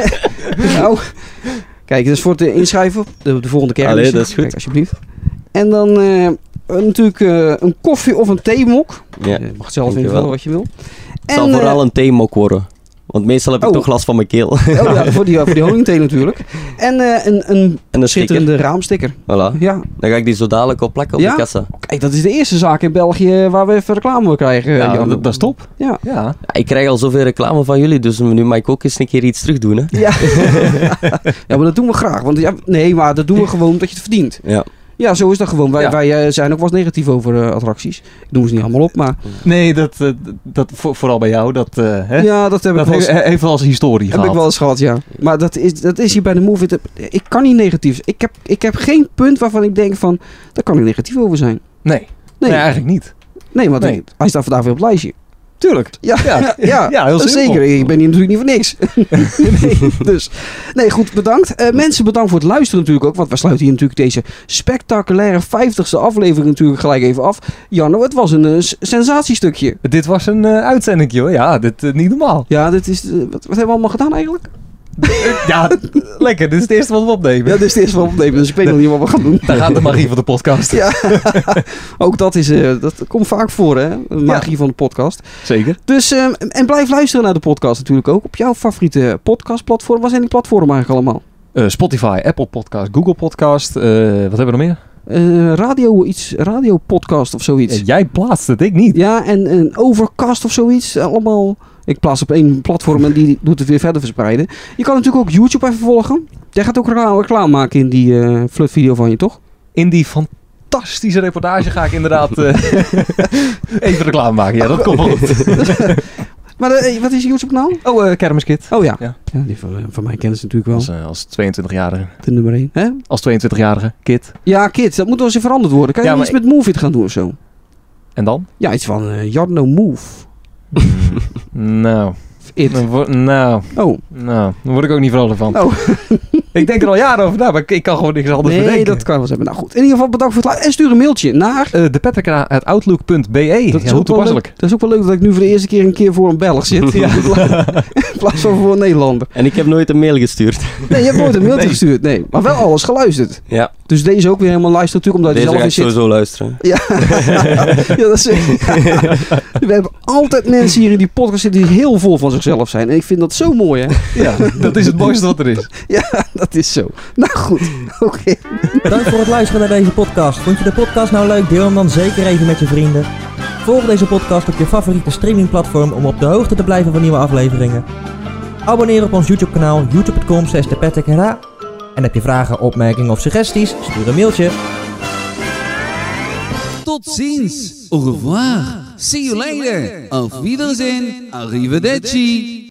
Nou, kijk, dat is voor het uh, inschrijven op de, de volgende kermis. Allee, dat is goed. Kijk, alsjeblieft. En dan uh, natuurlijk uh, een koffie of een theemok. Ja. Je mag het zelf Dankjewel. invullen wat je wil. Het zal En, uh, vooral een theemok worden. Want meestal heb ik oh. toch last van mijn keel. Oh ja, voor die, voor die honingthee natuurlijk. En uh, een, een En een schitterende sticker. raamsticker. Voilà. Ja. Dan ga ik die zo dadelijk op plakken op Ja? de kassa. Kijk, dat is de eerste zaak in België waar we even reclame krijgen. Ja, Jan. dat, dat is top. Ja. Ja. Ja, ik krijg al zoveel reclame van jullie, dus nu mag ik ook eens een keer iets terug doen. Hè? Ja. Ja, maar dat doen we graag. Want ja, nee, maar dat doen we gewoon omdat je het verdient. Ja. Ja, zo is dat gewoon. Wij, Ja. wij uh, zijn ook wel eens negatief over uh, attracties. Ik noem ze niet allemaal op, maar... Nee, dat, uh, dat voor, vooral bij jou, dat, uh, hè? Ja, dat heb ik dat wel eens, heeft, heeft wel eens historie heb gehad. ik wel eens gehad, ja. Maar dat is, dat is hier bij de Move It. Ik kan niet negatief. Ik heb, ik heb geen punt waarvan ik denk van... Daar kan ik negatief over zijn. Nee. Nee, nee, eigenlijk niet. nee want Nee. hij staat vandaag weer op het lijstje. Tuurlijk. Ja, Ja. ja, ja, Ja, heel simpel. zeker. Ik ben hier natuurlijk niet voor niks. Nee, dus, nee, goed, bedankt. Uh, mensen, bedankt voor het luisteren natuurlijk ook. Want we sluiten hier natuurlijk deze spectaculaire vijftigste aflevering natuurlijk gelijk even af. Janno, het was een uh, sensatiestukje. Dit was een uh, uitzending, hoor. Ja, dit uh, niet normaal. Ja, dit is, uh, wat, wat hebben we allemaal gedaan eigenlijk? Ja, lekker. Dit is het eerste wat we opnemen. Ja, dit is het eerste wat we opnemen, dus ik weet nog niet wat we gaan doen. Daar gaat de magie van de podcast. Ja, ook dat, is, uh, dat komt vaak voor, hè? De magie Ja. van de podcast. Zeker. Dus, uh, en blijf luisteren naar de podcast natuurlijk ook. Op jouw favoriete podcastplatform. Wat zijn die platformen eigenlijk allemaal? Uh, Spotify, Apple Podcast, Google Podcast. Uh, wat hebben we nog meer? Uh, radio, iets, radio podcast of zoiets. Uh, jij plaatst het, ik niet. Ja, en een Overcast of zoiets. Allemaal. Ik plaats op één platform en die doet het weer verder verspreiden. Je kan natuurlijk ook YouTube even volgen. Jij gaat ook reclame, reclame maken in die uh, flutvideo van je, toch? In die fantastische reportage ga ik inderdaad uh, even reclame maken. Ja, dat komt wel goed. Maar uh, wat is je YouTube kanaal? Oh, uh, Kermiskit. Oh ja. Ja. Ja, die van, uh, van mij kennen ze natuurlijk wel. Als, uh, als tweeëntwintigjarige. De nummer één. Hè? Als tweeëntwintigjarige kid. Ja, kids. Dat moet wel eens even veranderd worden. Kan je Ja, iets maar met Move It gaan doen of zo? En dan? Ja, iets van uh, Jarno Move. Nou. It. Dan word, nou. Oh. Nou. Dan word ik ook niet vrolijk van. Oh. Ik denk er al jaren over na, maar ik, ik kan gewoon niks anders Nee, bedenken. dat kan wel zijn. Nou goed. In ieder geval bedankt voor het luisteren. En stuur een mailtje naar... Uh, de Patrick uit outlook punt b e. Dat is, ja, ook wel leuk. dat is ook wel leuk dat ik nu voor de eerste keer een keer voor een Belg zit. Ja. In plaats van voor een Nederlander. En ik heb nooit een mail gestuurd. Nee, je hebt nooit een mailtje Nee. gestuurd. Nee. Maar wel alles geluisterd. Ja, Dus deze ook weer helemaal luisteren natuurlijk. Omdat deze je ga zelf ik in zit. sowieso luisteren. Ja. Ja, dat is... We hebben altijd mensen hier in die podcast zitten die heel vol van zichzelf zijn. En ik vind dat zo mooi, hè? Ja, dat is het mooiste wat er is. Ja, dat is zo. Nou goed. Oké. Okay. Bedankt voor het luisteren naar deze podcast. Vond je de podcast nou leuk? Deel hem dan zeker even met je vrienden. Volg deze podcast op je favoriete streamingplatform om op de hoogte te blijven van nieuwe afleveringen. Abonneer op ons YouTube kanaal youtube punt com slash de patrick h. En heb je vragen, opmerkingen of suggesties? Stuur een mailtje. Tot ziens. Au revoir. See you later. Auf Wiedersehen. Arrivederci.